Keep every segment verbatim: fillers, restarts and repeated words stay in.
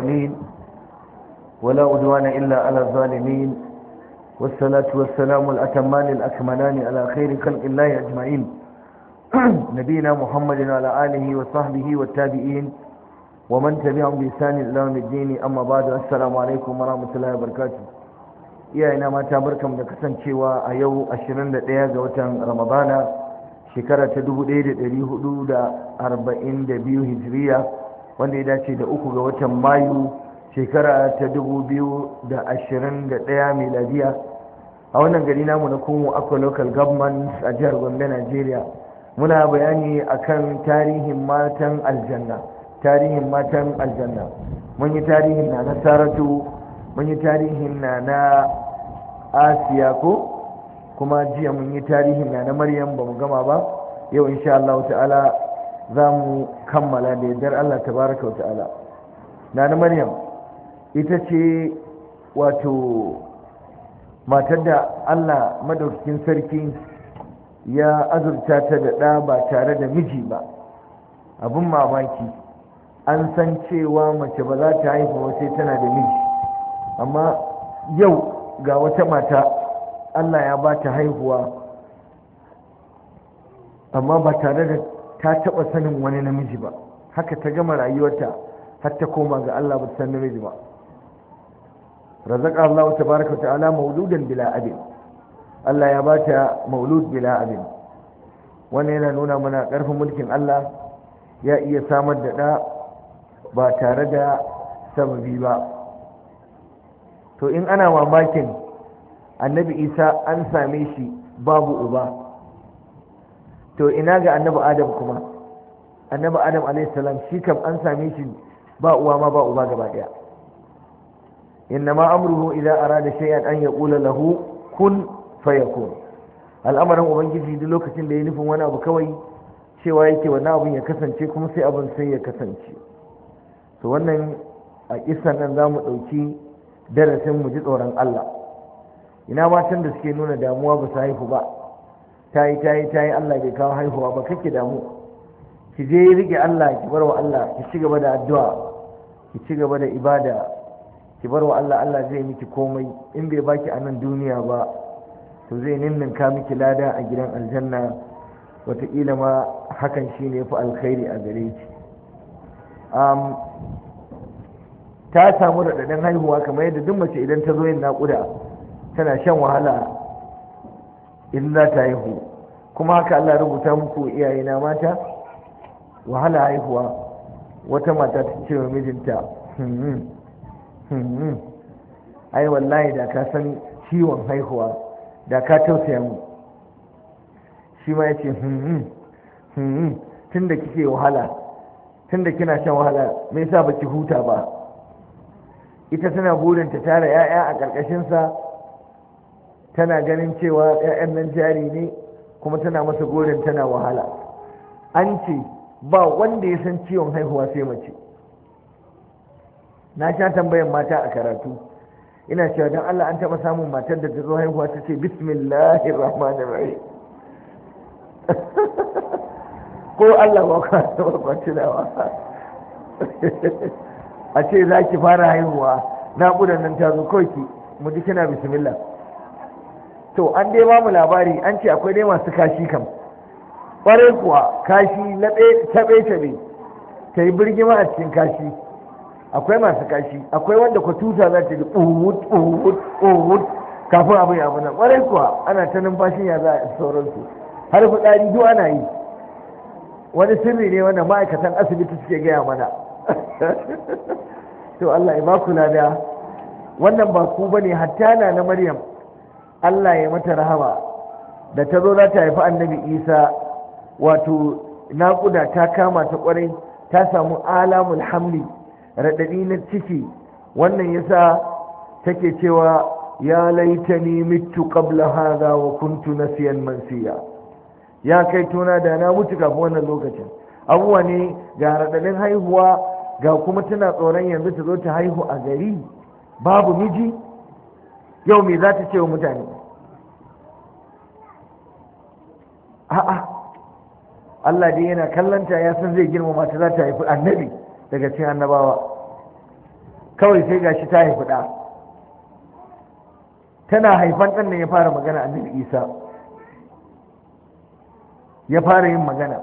العالمين ولا عدوان إلا على الظالمين والصلاة والسلام الأتمان الأكملان على خير خلق الله أجمعين نبينا محمد وعلى آله وصحبه والتابعين ومن تبعهم بإحسان إلى يوم الدين أما بعد السلام عليكم ورحمة الله وبركاته iyayena mata barkamu da kasancewa a yau ashirin da ɗaya ga watan Ramadana shekara ta dubu ɗaya da ɗari hudu da arba'in da biyu hijiriya wanda ya dace da uku ga watan Mayu shekara ta dubu biyu da ashirin da ɗaya miladiya a wannan gari namu na Kumo Akwa Local Government a jihar Gombe Najeriya muna bayani akan tarihin matan aljanna tarihin matan aljanna mun yi tarihin na na Saratu mun yi tarihin na na Asiya ko kuma jiya mun yi tarihin na na Maryam ba mu gama ba yau insha Allah ta'ala za mu kammala da yardar Allah tabaraka wa ta'ala na na Maryam ita ce wato matar da Allah madaukakin sarki ya azurta ta da ɗa ba tare da miji ba abin mamaki an san cewa mace ba za ta haifu sai tana da miji amma yau ga wata mata Allah ya ba ta haihuwa amma ba tare da ta taɓa sanin wani namiji ba haka ta gama rayuwarta har ta koma ga Allah ba ta san namiji ba razaka Allah tabaraka ta'ala mauludan bila abin Allah ya ba ta maulud bila abin wannan yana nuna mana ƙarfin mulkin Allah ya iya samar da ɗa ba tare da sababi ba to in ana mamakin annabi Isa an same shi babu uba to ina ga annabi Adam kuma annabi Adam alayhi salam shi kam an same shi ba uwa ma ba uba gaba daya innama amruhu idza arada shay'an an yaqula lahu kun fayakun al'amarin ubangiji duk lokacin da ya nufin wani abu kawai cewa yake wannan abun ya kasance kuma sai abun sai ya kasance to wannan a kissan nan zamu dauki darasin mu ji tsoron Allah ina matan da suke nuna damuwa ba su haihu ba tayi tayi tayi Allah bai kawo haihuwa ba kake damu ki je rike Allah ki bar wa Allah ki ci gaba da addu'a ki ci gaba da ibada ki bar wa Allah Allah zai miki komai in bai baki a nan duniya ba to zai ninninka miki lada a gidan aljanna wataƙila ma hakan shine yafi alkhairi a gare ki um, ta samu raɗaɗin haihuwa kamar yadda duk mace idan ta zo yin naƙuda tana shan wahala in za ta haihu kuma haka Allah rubuta muku iyayena mata wahala haihuwa wata mata ta ce wa mijinta hmm hmm ai wallahi da ka san ciwon haihuwa da ka tausaya mu shi ma ya ce hmm hmm tunda kike wahala tunda kina shan wahala me yasa baki huta ba ita tana burin ta tara 'ya'ya a ƙarƙashinsa tana ganin cewa 'ya'yan nan jari ne kuma tana masa gorin tana wahala an ce ba wanda ya san ciwon haihuwa sai mace na sha tambayan mata a karatu ina cewa don Allah an taɓa samun matar da ta zo haihuwa ta ce bismillahir rahmanir rahim ko Allah ba ka taɓa kwacinawa a ce za ki fara haihuwa naƙudan nan ta zo kawai ki mu ji kina bismillah to an dai ba mu labari an ce akwai dai masu kashi kam ƙwarai kuwa kashi na taɓe-taɓe ta yi birgima a cikin kashi akwai masu kashi akwai wanda ku tusa za ta yi ƙuhut ƙuhut ƙuhut kafin abin abu nan ƙwarai kuwa ana ta numfashin ya za a sauransu har fitsari duk ana yi wani sirri ne wanda ma'aikatan asibiti suke gaya mana to Allah ya ba ku lada wannan ba ku bane hatta na na Maryam Allah ya mata rahama da ta zo za ta haifi annabi Isa wato naƙuda ta kama ta ƙwarai ta samu alamul hamli raɗaɗi na ciki wannan yasa take cewa ya laitani mittu qabla hadha wa kuntu nasiyan mansiya ya kai tona da na mutu kafin wannan lokacin abuwa ne ga raɗaɗin haihuwa ga kuma tana tsoron yanzu ta zo ta haihu a gari babu miji yau me za ta ce wa mutane a'a Allah dai yana kallanta ya san zai girmama ta za ta haifi annabi daga cikin annabawa kawai sai gashi ta haifi ɗa. Tana haifan ɗan nan ya fara magana, annabi Isa ya fara yin magana.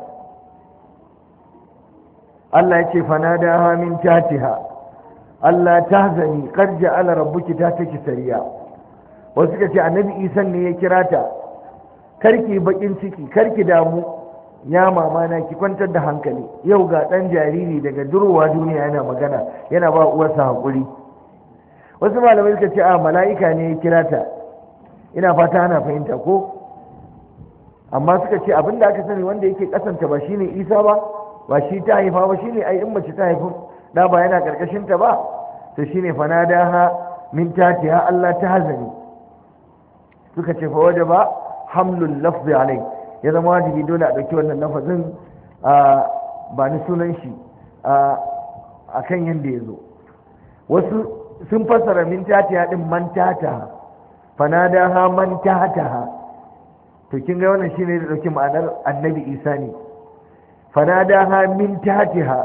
Allah ya ce fanadaha min tahtiha Allah tahzani qad ja'ala rabbuki tahtaki sariya. Wasu suka ce annabi Isa ne ya kira ta, karki bakin ciki, karki damu ya mama na, ki kwantar da hankali, yau ga dan jariri daga durowa duniya yana magana, yana ba uwarsa hakuri. Wasu malamai suka ce a mala'ika ne ya kira ta, ina fata ana fahimta ko. Amma suka ce abinda aka sani wanda yake kasanta ba shine Isa ba, ba shi ta haifa ba, shine ai in mace ta haifi da ba yana karkashin ta ba, to shine fanadaha min tatiha Allah tahzani. Suka ce fa wajaba hamlul lafzi alai, ya zama wajibi dole a dauki wannan lafazin a ba ni sunan shi a akan yanda yazo. Wasu sun fassara min tatiha din man tataha, fanadaha man tataha. To kin ga wannan shine da dauki ma'anar annabi Isa ne. fanadaha min tahtiha,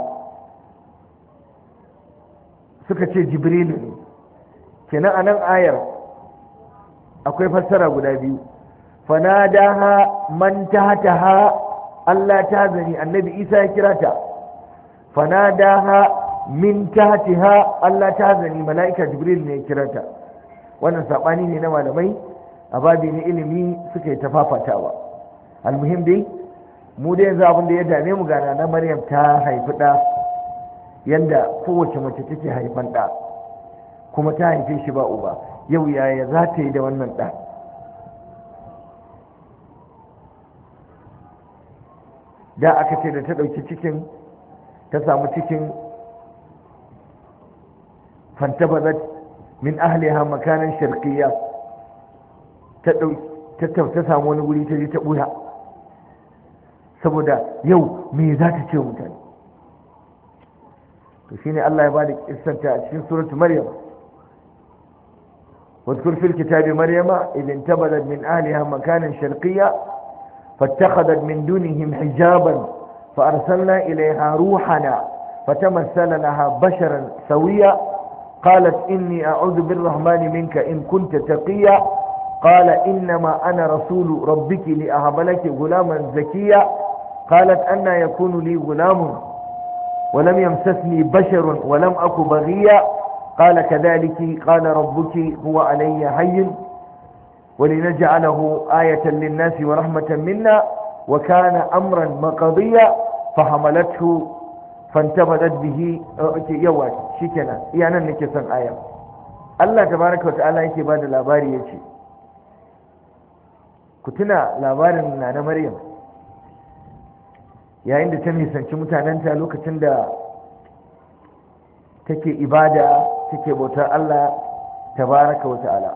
suka ce jibrilu ne. kenan anan ayar akwai fassara guda biyu. fanadaha man tahtaha Allah ta zani, annabi Isa ya kira ta. fanadaha min tahtiha Allah ta zani, mala'ika jibril ne ya kira ta. wannan sabani ne na malamai a babi na ilimi suka yi tafafatawa. almuhim dai mu dai yanzu abin da ya dame mu gana na Maryam ta haifi ɗa yanda kowace mace take haifan ɗa, kuma ta haife shi ba uba. yau yaya za ta yi da wannan ɗa? da aka ce da ta ɗauki cikin, ta samu cikin, fantabazat min ahliha makanan sharqiyya, ta ta samu wani guri ta je ta ɓuya, saboda yau me za ta ce mutane. to shine Allah ya bada kissanta a cikin suratul maryam. واذكر في الكتاب مريم إذ انتبذت من أهلها مكانا شرقيا فاتخذت من دونهم حجابا فأرسلنا إليها روحنا فتمثل لها بشرا سويا قالت إني أعوذ بالرحمن منك إن كنت تقيا قال إنما أنا رسول ربك لأهب لك غلاما زكيا قالت أن يكون لي غلام ولم يمسسني بشر ولم أك بغيا قال كذلك قال ربك هو علي هين ولنجعله آية للناس ورحمة منا وكان أمرا مقضيا فحملته فانتبذت به يوات شكنا يعني نكسن آية. الله تبارك وتعالى يكي بعد الأباري يكي كتنا لابارنا أنا مريم yayin da ta nisanci mutanenta lokacin da take ibada take bautar Allah tabaraka wa ta'ala.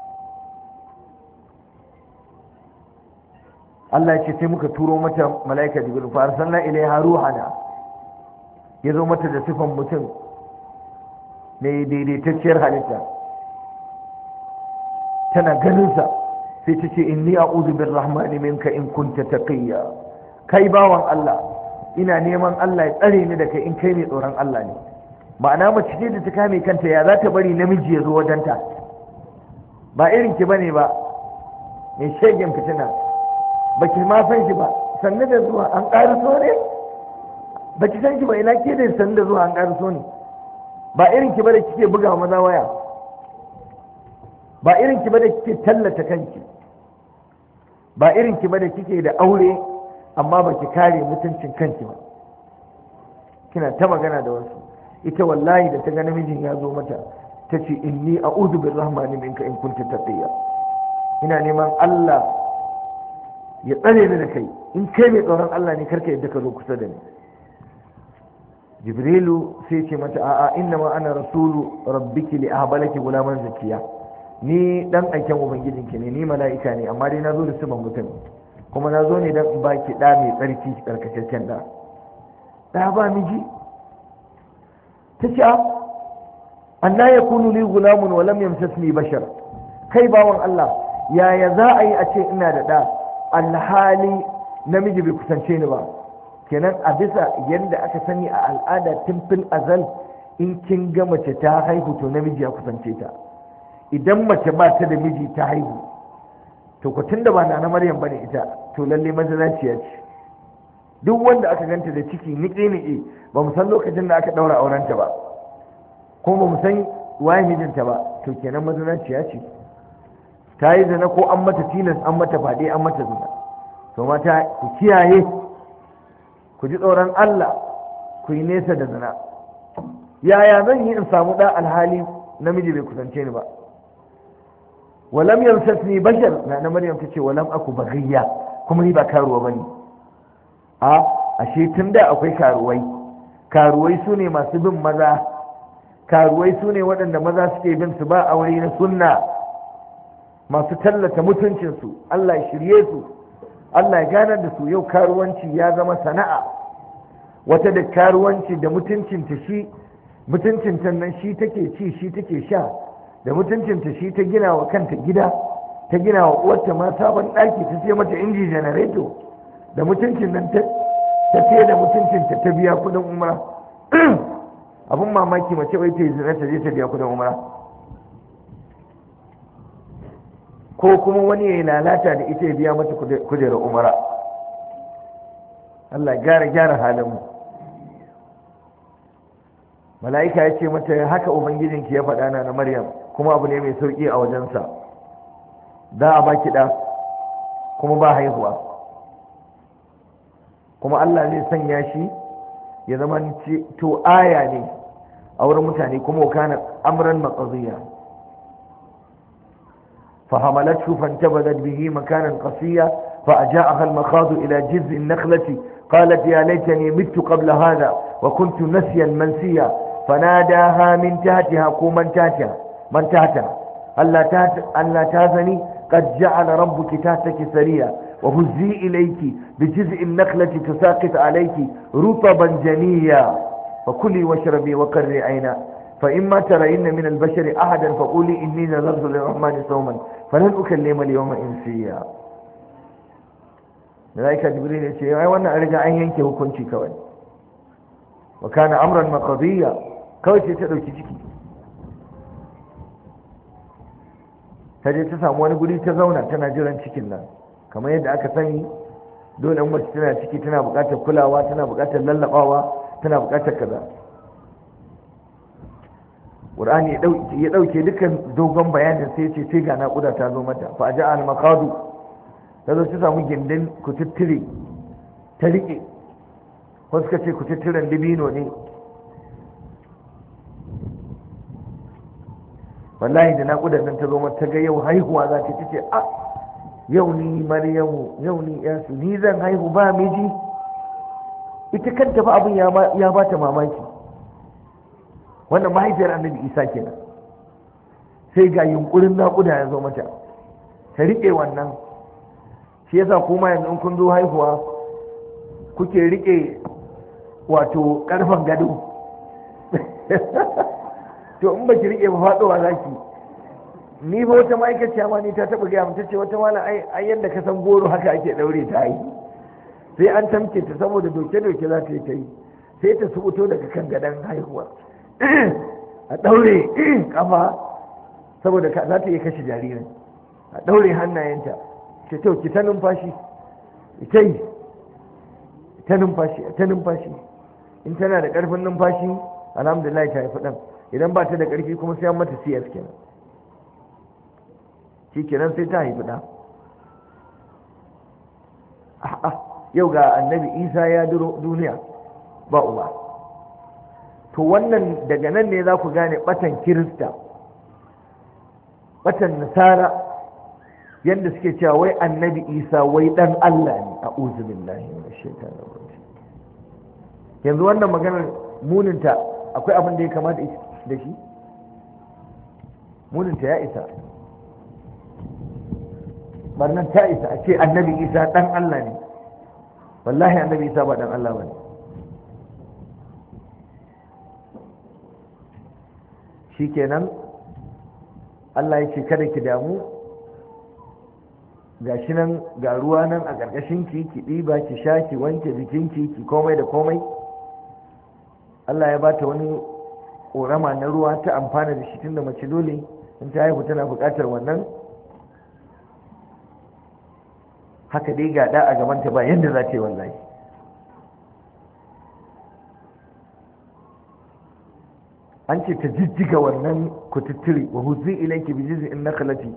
Allah ya ce sai muka turo mata mala'ika jibril fa arsalna ilaiha ruhana, ya zo mata da sifan mutum mai daidaitacciyar halitta. tana ganinsa sai ta ce inni a'udhu birrahmani minka in kunta taqiyya, kai bawan Allah ina neman Allah ya tsare ni da kai in kai mai tsoron Allah ne. ma'ana mace ce da ta kame kanta, ya za ta bari namiji ya zo wajenta? ba irin ki bane ba, mai shegen fitina, baki ma san shi ba, sannu da zuwa an ƙariso ne, baki san shi ba, ina ke da sannu da zuwa an ƙariso ne. ba irin ki ba da kike buga maza waya, ba irin ki ba da kike tallata kanki, ba irin ki ba da kike da aure amma baki kare mutuncin kanki ba, kina ta magana da wasu. ita wallahi da ta ga namijin ya zo mata ta ce inni a'udhu birrahmani minka in kunta taqiya, ina neman Allah ya tsare ni da kai in kai mai tsoron Allah ne, karka yadda ka zo kusa da ni. Jibrilu sai ce mata a'a inna ma ana rasulu rabbiki li ahbalaki gulaman zakiya, ni dan aiken ubangijinki ne, ni mala'ika ne amma dai na zo da siman mutum, kuma na zo ne dan in baki da mai tsarki tsarkakakken da. Da ba miji ta ce anna yakunu li gulamun wa lam yamsasni bashar, kai bawan Allah yaya za a yi a ce ina da da alhali namiji bai kusance ni ba? kenan a bisa yadda aka sani a al'ada tun fil azal in kin ga mace ta haihu to namiji ya kusance ta, idan mace ba ta da miji ta haihu to ku tunda ba na Maryam bane ita to lalle mazinaciya ce. Duk wanda aka ganta da ciki niƙe niƙe ba mu san lokacin da aka ɗaura aurenta ba, kuma ba mu san waye mijinta ba, to kenan mazinaciya ce, ta yi zina ko an mata tilas, an mata faɗe, an mata zina. to mata ku kiyaye, ku ji tsoron Allah, ku yi nesa da zina. yaya zan yi in samu ɗa alhali namiji bai kusance ni ba? walam yamsasni bashar, na na Maryam tace walam aku baghiya, kuma ni ba karuwa bane. a ashe tun da akwai karuwai, karuwai su ne masu bin maza, karuwai su ne waɗanda maza suke bin su ba aure na sunna, masu tallata mutuncinsu. Allah ya shirye su, Allah ya ganar da su. Yau karuwanci ya zama sana'a, wata da karuwanci da mutuncinta shi mutuncinta nan shi take ci, shi take sha, da mutuncinta shi ta gina wa kanta gida, ta gina wa uwarta ma sabon ɗaki, ta ce mata inji janareto, da mutuncin nan ta ce da mutuncinta ta biya kudin umra. Abin mamaki mace wai ta yi zina ta je ta biya kudin umra, ko kuma wani ya yi lalata da ita ya biya mata kujerar umra. Allah gyara gyara halinmu. Mala'ika ya ce mata haka ubangijinki ya faɗa na na Maryam, kuma abu ne mai sauƙi a wajensa, za a baki ɗa kuma ba haihuwa, kuma Allah zai sanya shi ya zama to aya ne a wurin mutane, kuma kana amran maqdiya. فحملته فانتبذت به مكانا قصيا فأجاءها المخاض إلى جذع النخلة قالت يا ليتني مت قبل هذا وكنت نسيا منسيا فناداها من تحتها قوما تحتها من تحتها ألا تهزني قد جعل ربك تحتك سريا وهزي إليك بجذع النخلة تساقط عليك رطبا جنيا فكلي واشربي وقري عينا فإما ترين من البشر أحدا فقولي إني نذرت للرحمن صوما فلن أكلم اليوم إنسيا. ملائكة جبريل يقول أي وانا أرجع أن ينكي hukunci kawai, وكان أمرا مقضيا, kawai sai ta dauki ciki ta je ta samu wani guri ta zauna tana jiran cikin nan. Kamar yadda aka sani, dole in mace tana ciki tana buƙatar kulawa, tana buƙatar lallabawa, tana buƙatar kaza. Qur'ani ya dauke dukkan dogon bayanin sai ce sai ga naƙuda ta zo mata. Fa aja al maqadu, ta zo ta samu gindin kututtire ta rike, wasu suka ce kututturen dibino ne. Wallahi da naƙudar nan ta zo mata, ta ga yau haihuwa za ta ce a yau ni Maryamu, yau ni Yasu, ni zan haihu ba miji. Ita kanta fa abin ya ba ta mamaki. Wannan mahaifiyar annabi Isa kenan. Sai ga yunkurin naƙuda ya zo mata, ta riƙe wannan. Shi yasa kuma yanzu in kun zo haihuwa kuke riƙe wato ƙarfen gado. To in baki riƙe ba faɗowa zaki. Ni ba wata ma'aikaciya ma ni ta taɓa gaya ta ce wata mala ai yadda ka san goro haka ake ɗaure ta yi. Sai an tamke ta saboda doke-doke za ta yi ta yi. Sai ta subuto daga kan gadon haihuwa. A ɗaure ƙafa saboda za ta iya kashe jaririn. A ɗaure hannayenta. Ce to ki ta numfashi. Ita yi. Ta numfashi, ta numfashi. In tana da ƙarfin numfashi, alhamdulillah ta haifi ɗan. Idan ba ta da ƙarfi kuma sai an mata C S kenan. Shi kenan sai ta haifi ɗa. A'a, yau ga annabi Isa ya duro duniya ba uba. To wannan daga nan ne za ku gane batan Kirista, batan Nasara, yadda suke cewa wai annabi Isa wai dan Allah ne. A'udhu billahi minash shaitanir rajim. Yanzu wannan maganar muninta akwai abin da ya kamata da shi? Muninta ya isa. Barnan ta isa a ce annabi Isa dan Allah ne. Wallahi annabi Isa ba dan Allah bane. Shikenan Allah ya ce kada ki damu, ga shi nan ga ruwa nan a ƙarƙashin ki ki ɗiba ki sha ki wanke jikinki ki komai da komai. Allah ya bata wani ƙorama na ruwa ta amfana da shi, tunda mace dole in ta haihu tana buƙatar wannan. haka dai ga da a gabanta ba yadda za ta yi wallahi. an ce ta jijjiga wannan kututturi wa huzi ilayki bi jiz'in nakhlati,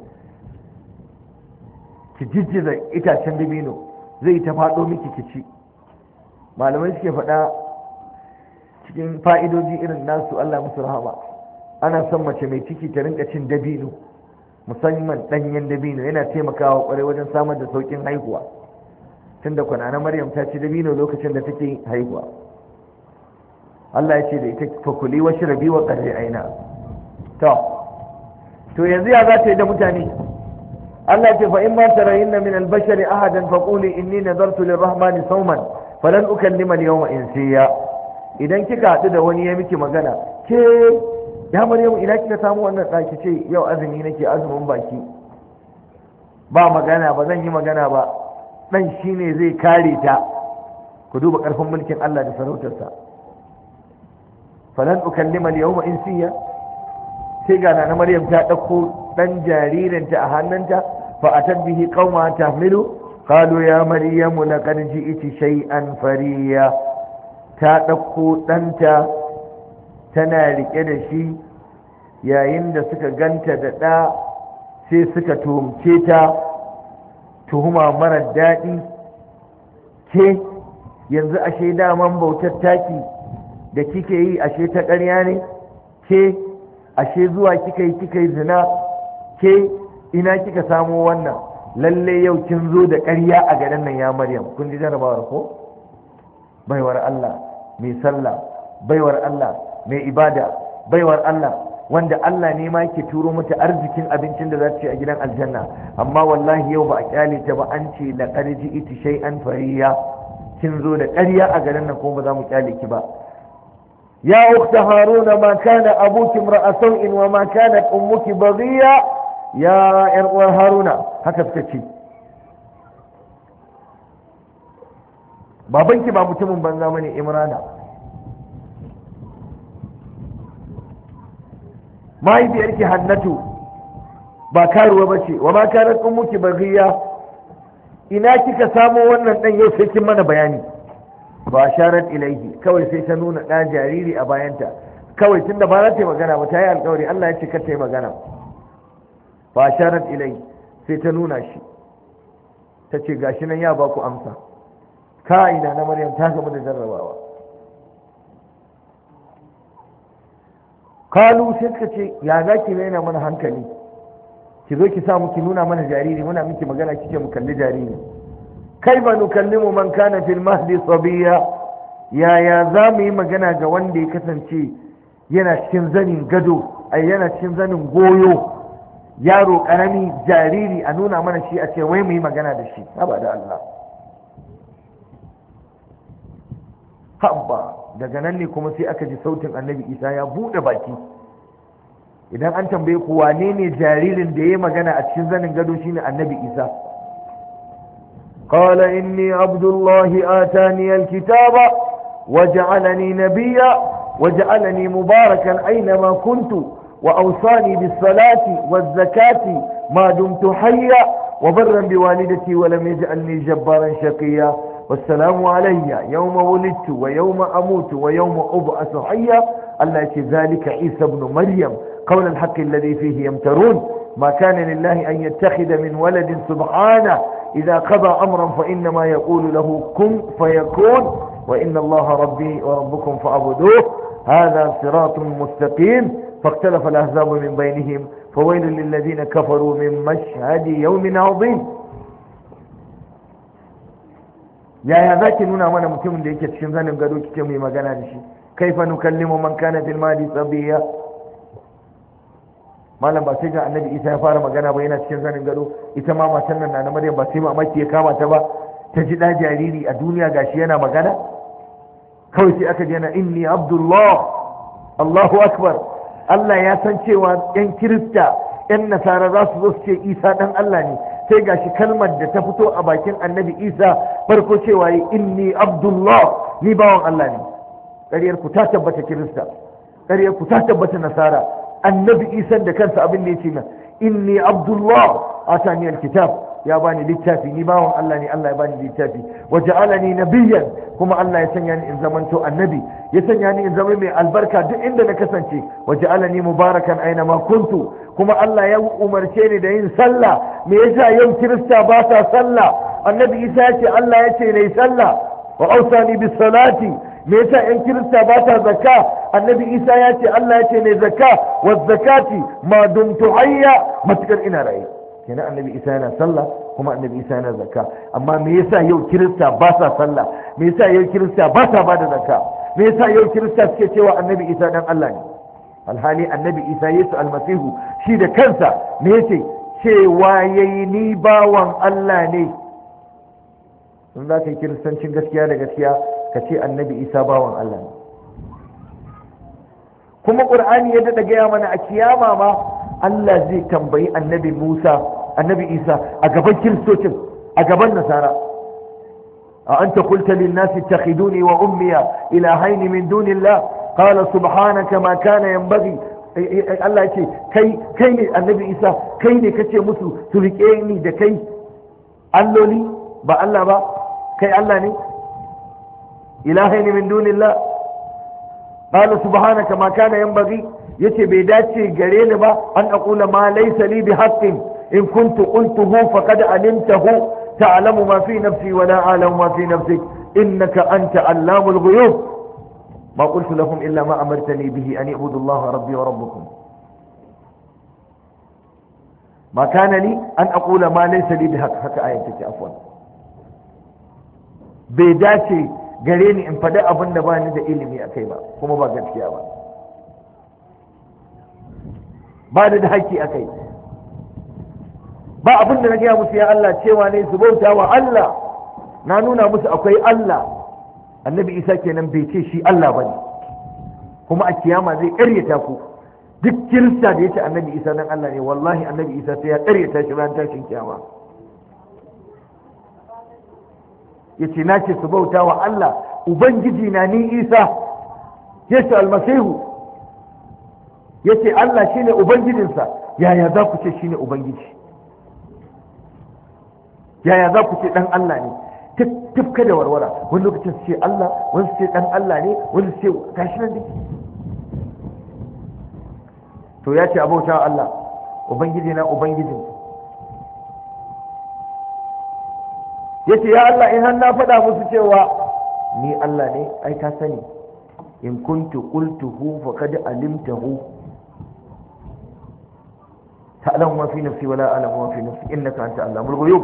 ki jijjiga itacen dabino zai ta faɗo miki ki ci. malamai suke faɗa cikin fa'idoji irin nasu, Allah musu rahama, ana son mace mai ciki ta rinka cin dabino, musamman ɗanyen dabino, yana taimakawa kwarai wajen samar da saukin haihuwa, tunda kwana na Maryam ta ci dabino lokacin da take haihuwa. Allah ya ce da ita fakuli wa shirabi wa qarri aina. to to yanzu ya za ta yi da mutane? Allah ya ce fa in ma tarayinna min al-bashari ahadan faquli inni nadartu lir-rahmani sawman falan ukallima al-yawma insiya. idan kika haɗu da wani ya miki magana, ke ya Maryamu ina kika samu wannan ɗaki, ce yau azumi nake, azumin baki, ba magana, ba zan yi magana ba, dan shine zai kare ta. ku duba ƙarfin mulkin Allah da sarautarsa. falan ukallima al-yawma insiya. sai ga na Maryam ta dauko dan jaririnta a hannunta, fa atat bihi qauma tahmilu qalu ya Maryamu laqad ji'ti shay'an fariya. ta dauko danta tana rike da shi, yayin da suka ganta da da sai suka tuhumce ta tuhuma mara daɗi. ke yanzu ashe daman bautar taki da kike yi ashe ta ƙarya ne? ke ashe zuwa kika yi kika yi zina? ke ina kika samo wannan? lalle yau kin zo da ƙarya a garin nan ya Maryam. kun ji jarabawar ko? baiwar Allah mai sallah, baiwar Allah mai ibada, baiwar Allah wanda Allah ne ma ke turo mata arzikin abincin da za ta ci a gidan aljanna, amma wallahi yau ba a kyale ta ba, an ce laqad ji'ti shay'an fariya. kin zo da ƙarya a garin nan kuma ba za mu kyale ki ba. يا أخت هارون ما كان أبوك امرأ سوء وما كانت أمك بغية. يا إرواء هارون هكذا تكي babanki ba mutumin banza bane Imrana. mahaifiyarki Hannatu ba karuwa bace, wa ma kanat ummuki baghiya. ina kika samo wannan dan yau sai kin mana bayani. ba sharat ilaihi, kawai sai ta nuna ɗan jariri a bayanta, kawai tunda ba za ta yi magana ba, ta yi alƙawari, Allah ya ce kar ta yi magana. ba sharat ilaihi, sai ta nuna shi, ta ce gashi nan ya ba ku amsa. ka'ina na Maryam ta gama da jarrabawa. kalu sai suka ce ya za ki raina mana hankali, ki zo ki samu ki nuna mana jariri, muna miki magana kike mu kalli jariri. kai ba nukallimu man kana fil mahdi sabiya. yaya za mu yi magana ga wanda ya kasance yana cikin zanin gado, ai yana cikin zanin goyo, yaro karami jariri, a nuna mana shi a ce wai mu yi magana da shi? haba da Allah, habba. daga nan ne kuma sai aka ji sautin annabi Isa ya bude baki. idan an tambaye ku wane ne jaririn da ya magana a cikin zanin gado, shine annabi Isa. قال إني عبد الله آتاني الكتاب وجعلني نبيا وجعلني مباركا أينما كنت وأوصاني بالصلاة والزكاة ما دمت حيا وبرا بوالدتي ولم يجعلني جبارا شقيا والسلام علي يوم ولدت ويوم أموت ويوم أبعث حيا. التي ذلك عيسى ابن مريم قول الحق الذي فيه يمترون ما كان لله أن يتخذ من ولد سبحانه إذا قضى أمرا فإنما يقول له كن فيكون وإن الله ربي وربكم فاعبدوه هذا صراط مستقيم. فاختلف الأحزاب من بينهم فويل للذين كفروا من مشهد يوم عظيم. يا يا ذاك نونا منا متوم da yake cikin zanin gado kike mai magana da shi? kaifa nukallimu man kana fil madi sabiya. malam ba sai ga annabi Isa ya fara magana ba, yana cikin zanin gado. ita ma matan nan na Maryam ba sai mamaki ya kama ta ba, ta ji da jariri a duniya gashi yana magana. kawai sai aka ji yana inni abdullah, Allahu akbar. Allah ya san cewa yan kirista yan nasara za su zo su ce Isa dan Allah ne, sai gashi kalmar da ta fito a bakin annabi Isa farko cewa inni abdullah, ni bawan Allah ne. ƙaryar ku ta tabbata kirista, ƙarya ku ta tabbata nasara. Annabi Isa da kansa abin da yake na inni abdullah atani alkitab, ya bani littafi, ni bawan Allah ne, Allah ya bani littafi, wa ja'alani nabiyyan, kuma Allah ya sanya ni in zamanto annabi, ya sanya ni in zama mai albarka duk inda na kasance, wa ja'alani mubarakan aina ma kuntu, kuma Allah ya umarce ni da yin sallah. Me yasa yau kirista ba sa sallah? Annabi Isa ya ce Allah ya ce nayi sallah, wa awsani bis salati. Me yasa yan kirista ba ta zakka? Annabi Isa ya ce Allah ya ce nayi zakka, wa zakati ma dumtu hayya, matukar ina raye. kenan annabi Isa yana sallah kuma annabi Isa yana zakka. Amma me yasa yau kirista ba sa sallah? Me yasa yau kirista ba sa bada zakka? Me yasa yau kirista suke cewa annabi Isa dan Allah ne? Alhali annabi Isa Yesu almasihu shi da kansa me yace? Cewa yayi ni bawan Allah ne. in za ka yi kiristancin gaskiya da gaskiya ka ce annabi Isa bawan Allah ne. kuma ƙur'ani ya daɗa gaya mana a kiyama ma Allah zai tambayi annabi Musa annabi Isa a gaban kiristocin a gaban nasara a anta qulta lin nasi ittakhiduni wa ummiya ilahaini min dunillah qala subhanaka ma kana yanbaghi. Allah ce kai kai ne annabi Isa kai ne kace musu su rike ni da kai alloli ba Allah ba, kai Allah ne ilahaini min dunillah. qala subhanaka ma kana yanbaghi, yace bai dace gare ni ba an aqula ma laysa li bihaqqin in kuntu qultuhu faqad alimtahu ta'lamu ma fi nafsi wa la a'lamu ma fi nafsik innaka anta allamul ghuyub ma qultu lahum illa ma amartani bihi an i'budu allaha rabbi wa rabbukum ma kana li an aqula ma laysa li bihaqq. haka ayat take afwan. bai dace gare ni in faɗi abin da ba ni da ilimi a kai ba kuma ba gaskiya ba ba da haƙƙi a kai ba abin da na gaya musu ya Allah cewa ne su bauta wa Allah, na nuna musu akwai Allah. Annabi Isa kenan bai ce shi Allah ba ne, kuma a kiyama zai ƙaryata ku. Duk kirista da ya ce annabi Isa nan Allah ne, wallahi annabi Isa sai ya ƙaryata shi ran tashin kiyama. Ya ce na ce su bauta wa Allah Ubangiji na ni Isa Yesu almasihu, ya ce Allah shi ne Ubangijinsa. Yaya za ku ce shi ne Ubangiji? Yaya za ku ce ɗan Allah ne? Tufka da warwara, wani lokacin su ce Allah, wani su ce ɗan Allah ne, wani su ce gashi nan dai. To ya ce a bauta wa Allah Ubangiji na Ubangijin. Ya ce ya Allah in har na faɗa musu cewa ni Allah ne, ai ka sani. In kuntu qultuhu faqad alimtahu ta'lamu ma fi nafsi wa la a'lamu ma fi nafsi innaka anta allamul ghuyub.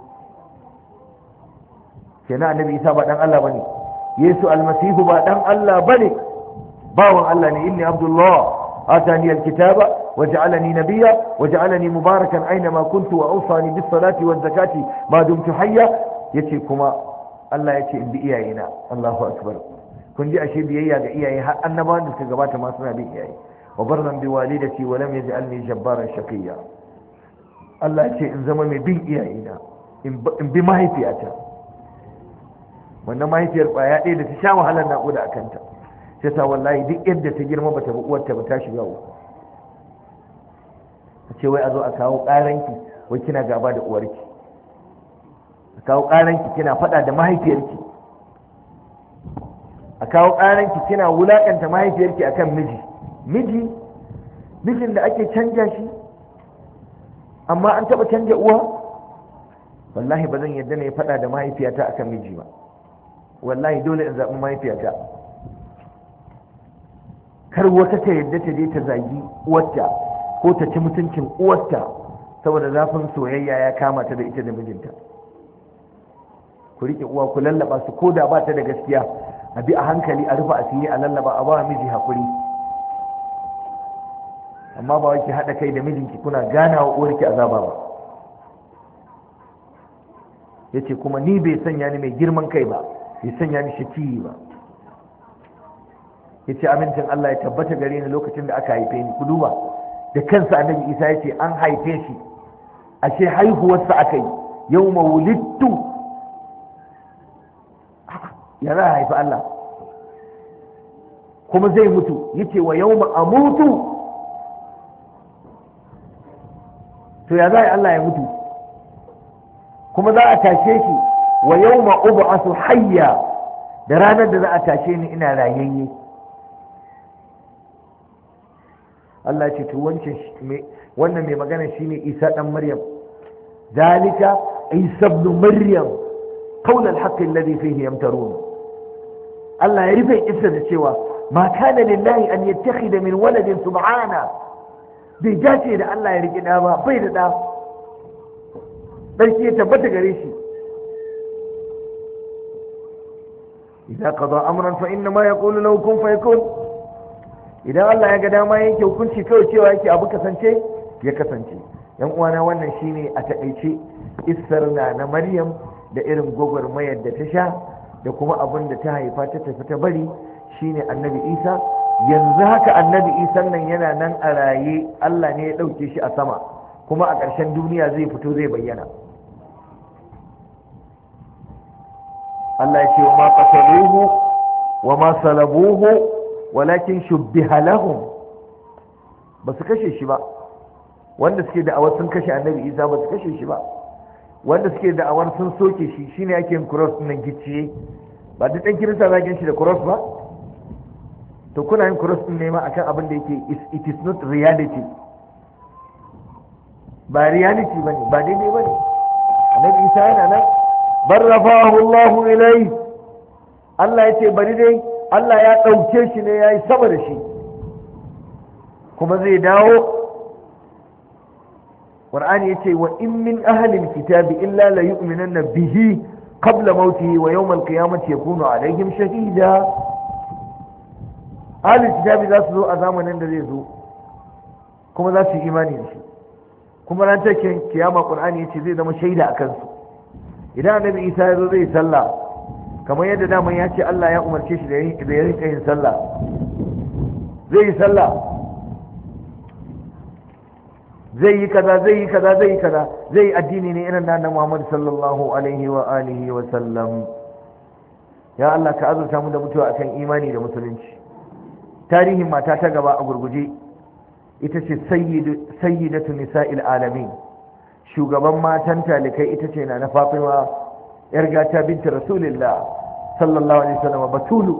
kenan annabi Isa ba dan Allah bane, Yesu almasihu ba dan Allah bane, bawan Allah ne. inni abdullah atani alkitaba waj'alani nabiyya waj'alani mubarakan aynama kuntu wa awsani bis salati waz zakati ma dumtu hayya. yace kuma Allah yace in bi iyayena. Allahu akbar. kun ji ashe biyayya ga iyaye har annabawan da suka gabata ma suna bin iyaye. wa barran bi walidati wa lam yaj'alni jabbaran shaqiyya. Allah yace in zama mai bin iyayena, in bi mahaifiyata. wannan mahaifiyar kwaya ɗaya da ta sha wahalar naƙuda a kanta, sai ta wallahi duk yadda ta girma bata bi uwarta ba, ta shiga uku. a ce wai a zo a kawo ƙaranki wai kina gaba da uwarki, a kawo ƙaranki kina faɗa da mahaifiyarki, a kawo ƙaranki kina wulaƙanta mahaifiyarki akan miji miji mijin da ake canja shi, amma an taɓa canja uwa. wallahi ba zan yarda na yi faɗa da mahaifiyata akan miji ba, wallahi dole in zaɓi mahaifiyata. kar wata ta yadda ta je ta zagi uwarta ko ta ci mutuncin uwarta saboda zafin soyayya ya kama ta da ita da mijinta. ku riƙe uwa, ku lallaba su, ko da ba ta da gaskiya a bi a hankali, a rufe asiri, a lallaba, a ba miji haƙuri. amma ba wai ki haɗa kai da mijinki kuna gana wa uwarki azaba ba. yace kuma ni bai sanya ni mai girman kai ba, bai sanya ni shaki ba. yace amincin Allah ya tabbata gare ni lokacin da aka haife ni. ku duba da kansa annabi Isa yace an haife shi, ashe haihuwarsa aka yi yawma wulidtu. ya za a haifi Allah? kuma zai mutu, yace wa yawma amutu. to ya zai Allah ya mutu? kuma za a tashe shi wa yawma ub'athu hayya, da ranar da za a tashe ni ina rayayye. Allah ce to wancan wannan mai magana shine Isa dan Maryam, zalika Isa ibn Maryam qawl al-haqq alladhi fihi yamtarun. Allah ya rufe kissa da cewa ma kana lillahi an yattakhidha min waladin subhana, bai dace da Allah ya riki da ba, bai da da, sarki ya tabbata gare shi. idza qada amran fa inna ma yaqulu lahu kun fayakun. idan Allah ya ga dama yanke hukunci kawai cewa yake abu kasance ya kasance. yan uwana, wannan shine a takaice issar na na Maryam da irin gwagwarmayar da ta sha da kuma abin da ta haifa ta tafi ta bari, shine annabi Isa. yanzu haka annabi Isa nan yana nan a raye, Allah ne ya ɗauke shi a sama, kuma a ƙarshen duniya zai fito zai bayyana. Allah ya ce wa ma qataluhu wa ma salabuhu walakin shubbiha lahum. ba su kashe shi ba, wanda suke da'awar sun kashe annabi Isa ba su kashe shi ba, wanda suke da'awar sun soke shi shine ake yin cross nan gicciye. ba duk dan kirista za shi da cross ba? to kuna yin cross din ne ma akan abin da yake it is not reality, ba reality bane, ba daidai bane. annabi Isa yana nan, bar rafahu Allahu ilai. Allah yace bari dai Allah ya dauke shi ne yayi sama da shi, kuma zai dawo. Qur'ani yace wa in min ahli alkitabi illa la yu'minanna bihi qabla mautihi wa yawm alqiyamati yakunu alaihim shahida. ahli alkitabi za su zo a zamanin da zai zo, kuma za su yi imani da shi, kuma ran take kiyama Qur'ani yace zai zama shaida akan su. idan annabi Isa ya zo zai sallah, kamar yadda daman ya ce Allah ya umarce shi da ya rika yin sallah, zai yi sallah, zai yi kaza zai yi kaza zai yi kaza, zai yi addini ne irin na Muhammad sallallahu alaihi wa alihi wa sallam. ya Allah ka azurta mu da mutuwa akan imani da musulunci. tarihin mata ta gaba a gurguje ita ce sayyidatu nisa'il alamin, shugaban matan talikai ita ce na na Fatima yar gata binti Rasulullah sallallahu alaihi wasallam, batulu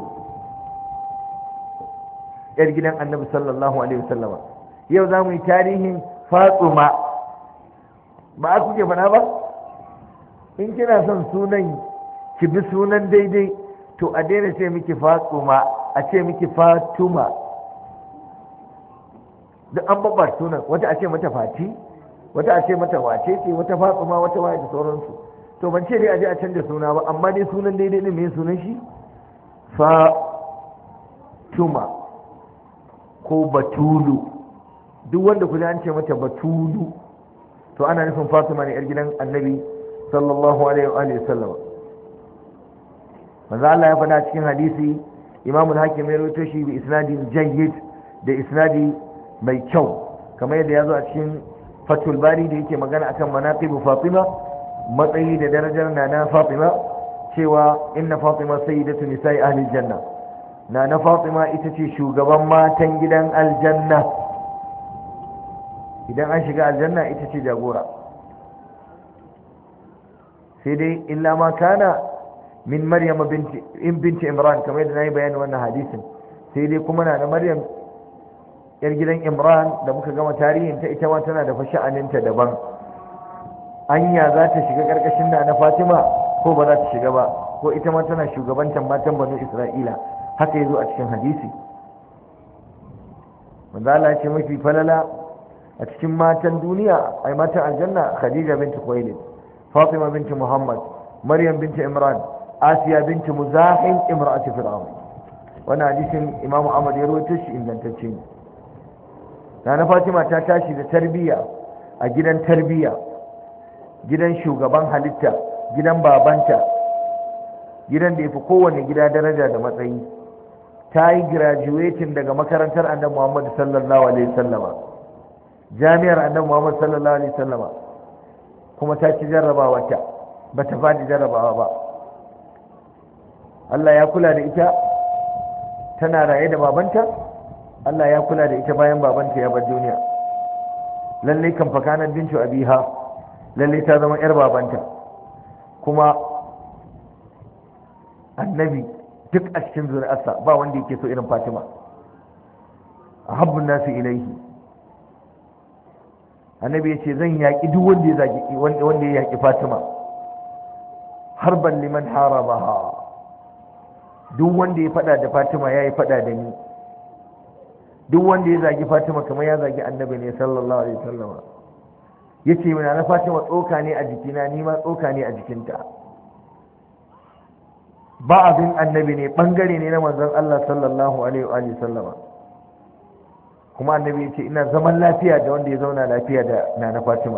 yar gidan Annabi sallallahu alaihi wasallam. yau zamu yi tarihin Fatima. ba a kuke fana ba? in kina son sunan ki bi sunan daidai, to a daina ce miki Fatima, a ce miki Fatuma. duk an babbar sunan, wata a ce mata Fati, wata a ce mata wace ce, wata Fatima, wata waye da sauransu. to ban ce dai a je a canza suna ba, amma dai sunan daidai ne. mai sunan shi Fatuma ko Batulu. duk wanda ku an ce mata Batulu, to ana nufin Fatima ne yar gidan Annabi sallallahu alaihi wa alihi wasallam. manzo Allah ya faɗa cikin hadisi, Imam al-Hakim ya rawaito shi bi isnadin jayyid, da isnadi mai kyau, kamar yadda ya zo a cikin Fathul Bari da yake magana akan manaqibu Fatima, matsayi da darajar nana Fatima, cewa inna Fatima sayyidatu nisa'i ahli janna. nana Fatima ita ce shugaban matan gidan aljanna. idan an shiga aljanna ita ce jagora. sai dai illa ma kana min Maryam binti in binti Imran, kamar yadda nayi bayani wannan hadisin. sai dai kuma nana Maryam yar gidan Imran da muka gama tarihin ta, ita ma tana da fasha'aninta daban. anya za ta shiga karkashin da na Fatima ko ba za ta shiga ba, ko ita ma tana shugabantar matan banu Isra'ila? haka yazo a cikin hadisi. manzo Allah ya ce mafi falala a cikin matan duniya, ai matan aljanna, Khadija binti Khuwailid, Fatima binti Muhammad, Maryam binti Imran, Asiya binti Muzahim imra'ati Fir'aun. wannan hadisin Imam Ahmad ya rawaito shi ingantacce ne. Nana Fatima ta tashi da tarbiyya a gidan tarbiyya, gidan shugaban halitta, gidan babanta, gidan da ya fi kowane gida daraja da matsayi. ta yi graduating daga makarantar Annabi Muhammad sallallahu alaihi wasallama, jami'ar Annabi Muhammad sallallahu alaihi wasallama, kuma ta ci jarrabawa ta, ba ta fadi jarrabawa ba. Allah ya kula da ita tana raye da babanta Allah ya kula da ita bayan babanta ya bar duniya. Lalle kan fakanan bintu abiha, lalle ta zama yar babanta. Kuma annabi duk a cikin zuri'arsa ba wanda yake so irin Fatima, ahabbun nasu ilaihi. Annabi ya ce zan yaƙi duk wanda ya zaki wanda ya yaƙi Fatima, harban liman harabaha. Duk wanda ya fada da Fatima ya yi fada da ni, duk wanda ya zagi Fatima kamar ya zagi annabi ne sallallahu alaihi wasallam. Yace mina na Fatima tsoka ne a jikina, ni ma tsoka ne a jikinta. Ba abin annabi ne, bangare ne na manzon Allah sallallahu alaihi wa sallama. Kuma annabi yace ina zaman lafiya da wanda ya zauna lafiya da nana Fatima.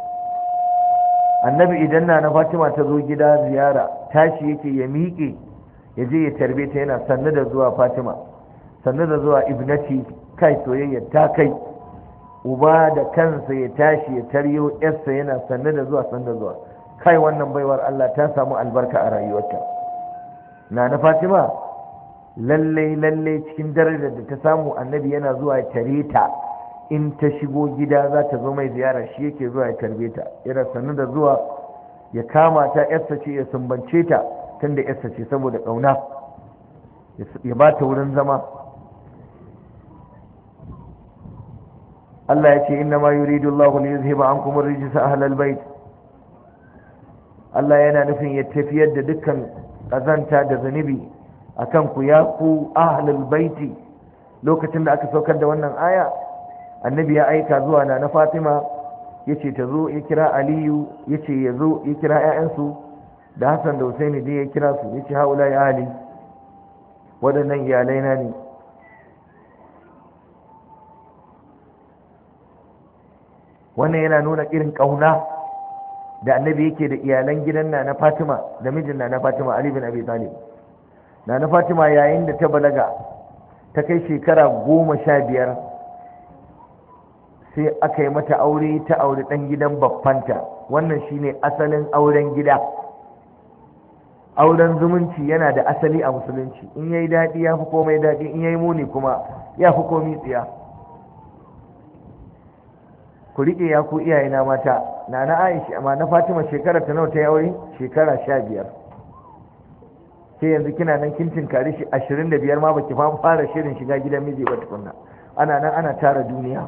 Annabi idan nana Fatima ta zo gida ziyara, tashi yake ya miƙe ya je ya tarbe ta, yana sannu da zuwa Fatima, sannu da zuwa ibnati, kai soyayya ta kai. Uba da kansa ya tashi ya taryo yarsa, yana sannu da zuwa sannu da zuwa. Kai wannan baiwar Allah ta samu albarka a rayuwarta. Nana Fatima lalle lalle cikin darajar da ta samu, annabi yana zuwa ya tare ta in ta shigo gida za ta zo mai ziyara, shi yake zuwa ya tarbe ta, yana sannu da zuwa ya kama ta, yarsa ce, ya sumbance ta tunda yarsa ce, saboda ƙauna ya ba ta wurin zama. Allah ya ce inna ma yuridu Allahu li yuzhiba ankum ar-rijsa ahlal bait. Allah yana nufin ya tafiyar da dukkan kazanta da zunubi akan ku ya ku ahlul baiti. Lokacin da aka saukar da wannan aya, annabi ya aika zuwa na Fatima, yace ta zo, ya kira Aliyu yace ya zo, ya kira ƴaƴansu da Hassan da Husaini dai ya kira su, yace haula ya ali, wadannan iyalai na ne. Wannan yana nuna irin kauna da annabi yake da iyalan gidan na Fatima, da mijin na Fatima, Ali bin Abi Talib. Na Fatima yayin da ta balaga ta kai shekara goma sha biyar, sai aka yi mata aure, ta aure ɗan gidan baffanta. Wannan shine asalin auren gida. Auren zumunci yana da asali a musulunci. In yayi daɗi ya fi komai daɗi, in yayi muni kuma ya fi komai tsiya. Ku riƙe ya ku iyayena mata, na na Aisha amma na Fatima shekara ta nawa ta yi aure? Shekara sha biyar. Sai yanzu kina nan kin tinkari shi ashirin da biyar ma baki fa fara shirin shiga gidan miji ba tukunna. Ana nan ana tara duniya.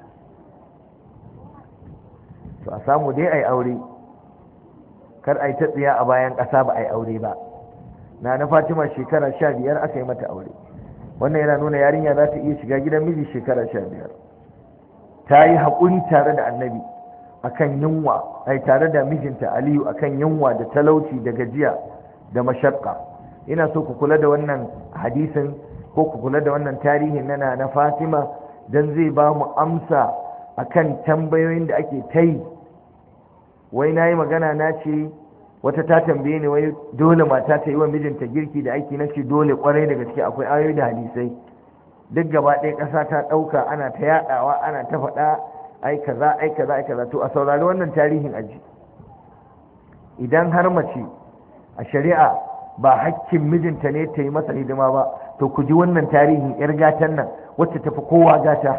To a samu dai ai aure, kar ai ta tsiya a bayan ƙasa ba ai aure ba. Na na Fatima shekara sha biyar aka yi mata aure. Wannan yana nuna yarinya za ta iya shiga gidan miji shekara sha biyar. Ta yi haƙuri tare da annabi akan yunwa, ai tare da mijinta Aliyu akan yunwa da talauci da gajiya da mashakka. Ina so ku kula da wannan hadisin ko ku kula da wannan tarihin na na Fatima, dan zai ba mu amsa akan tambayoyin da ake ta yi. Wai na yi magana na ce, wata ta tambaye ni wai dole mata ta yi wa mijinta girki da aiki, na ce dole, kwarai da gaske akwai ayoyi da hadisai. Duk gaba ɗaya ƙasa ta ɗauka, ana ta yaɗawa, ana ta faɗa ai kaza ai kaza ai kaza. To a saurari wannan tarihin aji. Idan har mace a shari'a ba hakkin mijinta ne ta yi masa hidima ba, to ku ji wannan tarihin yar gatan nan wacce tafi kowa gata.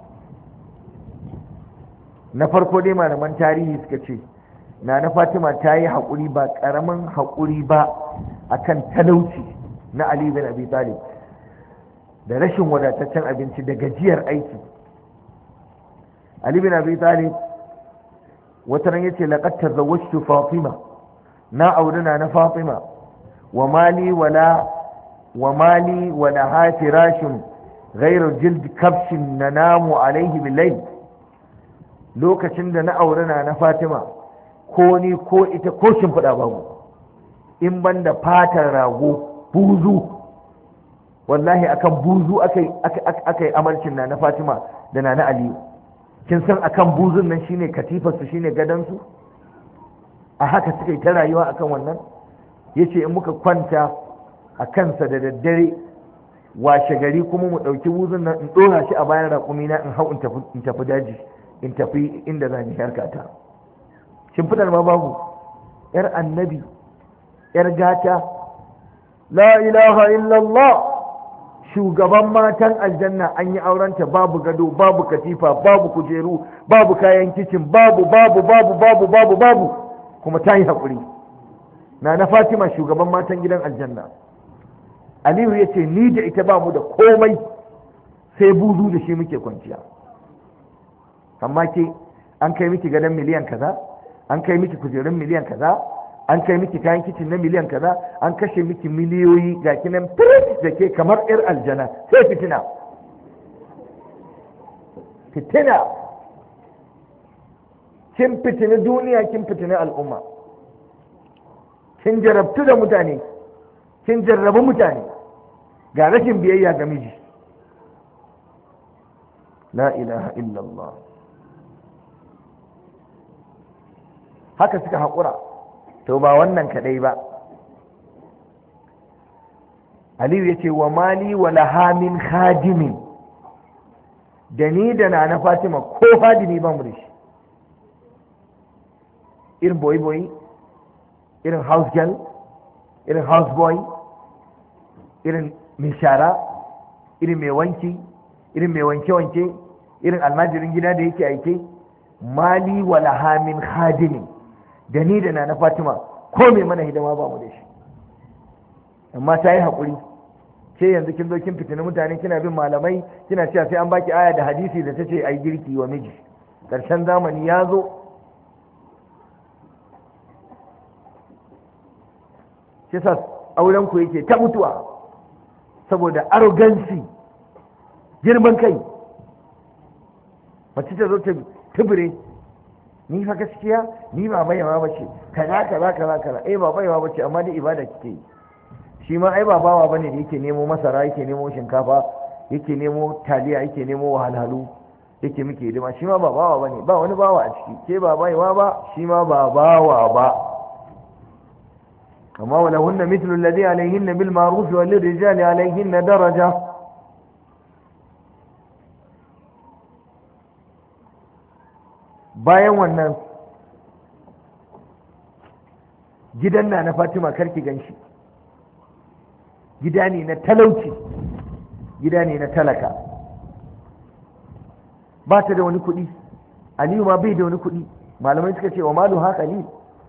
Na farko dai malaman tarihi suka ce na na Fatima ta yi haƙuri, ba ƙaramin haƙuri ba, akan talauci na Ali bin Abi Talib da rashin wadataccen abinci da gajiyar aiki. Ali bin Abi Talib wata ran yace laqad tazawwajtu Fatima, na aurina na Fatima, wa mali wala wa mali wala ha firashun ghayru jild kabshin nanamu alayhi bil-layl. Lokacin da na aurina na Fatima, ko ni ko ita ko shimfiɗa babu, in banda fatar rago buzu. Wallahi akan buzu aka yi amarcin na na Fatima da na na Aliyu. Kin san akan buzun nan shine katifarsu, shine gadansu. A haka suka yi ta rayuwa akan wannan. Yace in muka kwanta a kansa da daddare, washe gari kuma mu ɗauki buzun nan in ɗora shi a bayan raƙumina in hau in tafi daji, in tafi inda zan yi harkata. Shimfiɗar ma babu. Yar annabi, yar gata, la ilaha illallah. shugaban matan aljanna an yi aurenta babu gado, babu katifa, babu kujeru, babu kayan kicin, babu babu babu babu babu babu, kuma ta yi haƙuri. na na Fatima shugaban matan gidan aljanna. Aliyu ya ce ni da ita ba mu da komai sai buzu da shi muke kwanciya, amma ke an kai miki gadon miliyan kaza, an kai miki kujerun miliyan kaza, an kai miki kayan kicin na miliyan kaza, an kashe miki miliyoyi ga kinan firis da ke kamar yar aljana. Sai fitina fitina kin fitini duniya, kin fitini al'umma, kin jarabtu da mutane, kin jarrabu mutane ga rashin biyayya ga miji. la ilaha illallah. haka suka haƙura. To ba wannan kadai ba, Aliyu ya ce wa mali wa lahamin khadimin, da ni da na na Fatima ko hadimi ba mu da shi, irin boy boy, irin house girl, irin house boy, irin mai shara, irin mai wanki, irin mai wanke-wanke, irin almajirin gida da yake aike. Mali wa lahamin khadimin, da ni da na Fatima ko mai mana hidima ba mu da shi. Amma ta yi haƙuri. Ke yanzu kin zo kin fitina mutane, kina bin malamai, kina cewa sai an baki aya da hadisi da ta ce ai girki wa miji. Ƙarshen zamani ya zo. Shi sa auren ku yake ta mutuwa saboda arrogancy, girman kai. Mace ta zo ta tubure, ni fa gaskiya ni ba baiwa bace, kaza kaza kaza kaza. Eh ba baiwa bace, amma dai ibada kike yi. Shi ma ai ba bawa bane da yake nemo masara, yake nemo shinkafa, yake nemo taliya, yake nemo wahalhalu, yake muke hidima. Shi ma ba bawa bane, ba wani bawa a ciki. Ke ba baiwa ba, shi ma ba bawa ba. amma wala hunna mithlu alladhi alayhinna bil ma'ruf wa lirrijali alayhinna daraja. Bayan wannan gidan na na Fatima karki ganshi, gida ne na talauci, gida ne na talaka, ba ta da wani kuɗi. Aliyu ma bai da wani kuɗi. Malamai suka ce wa malu haka ne,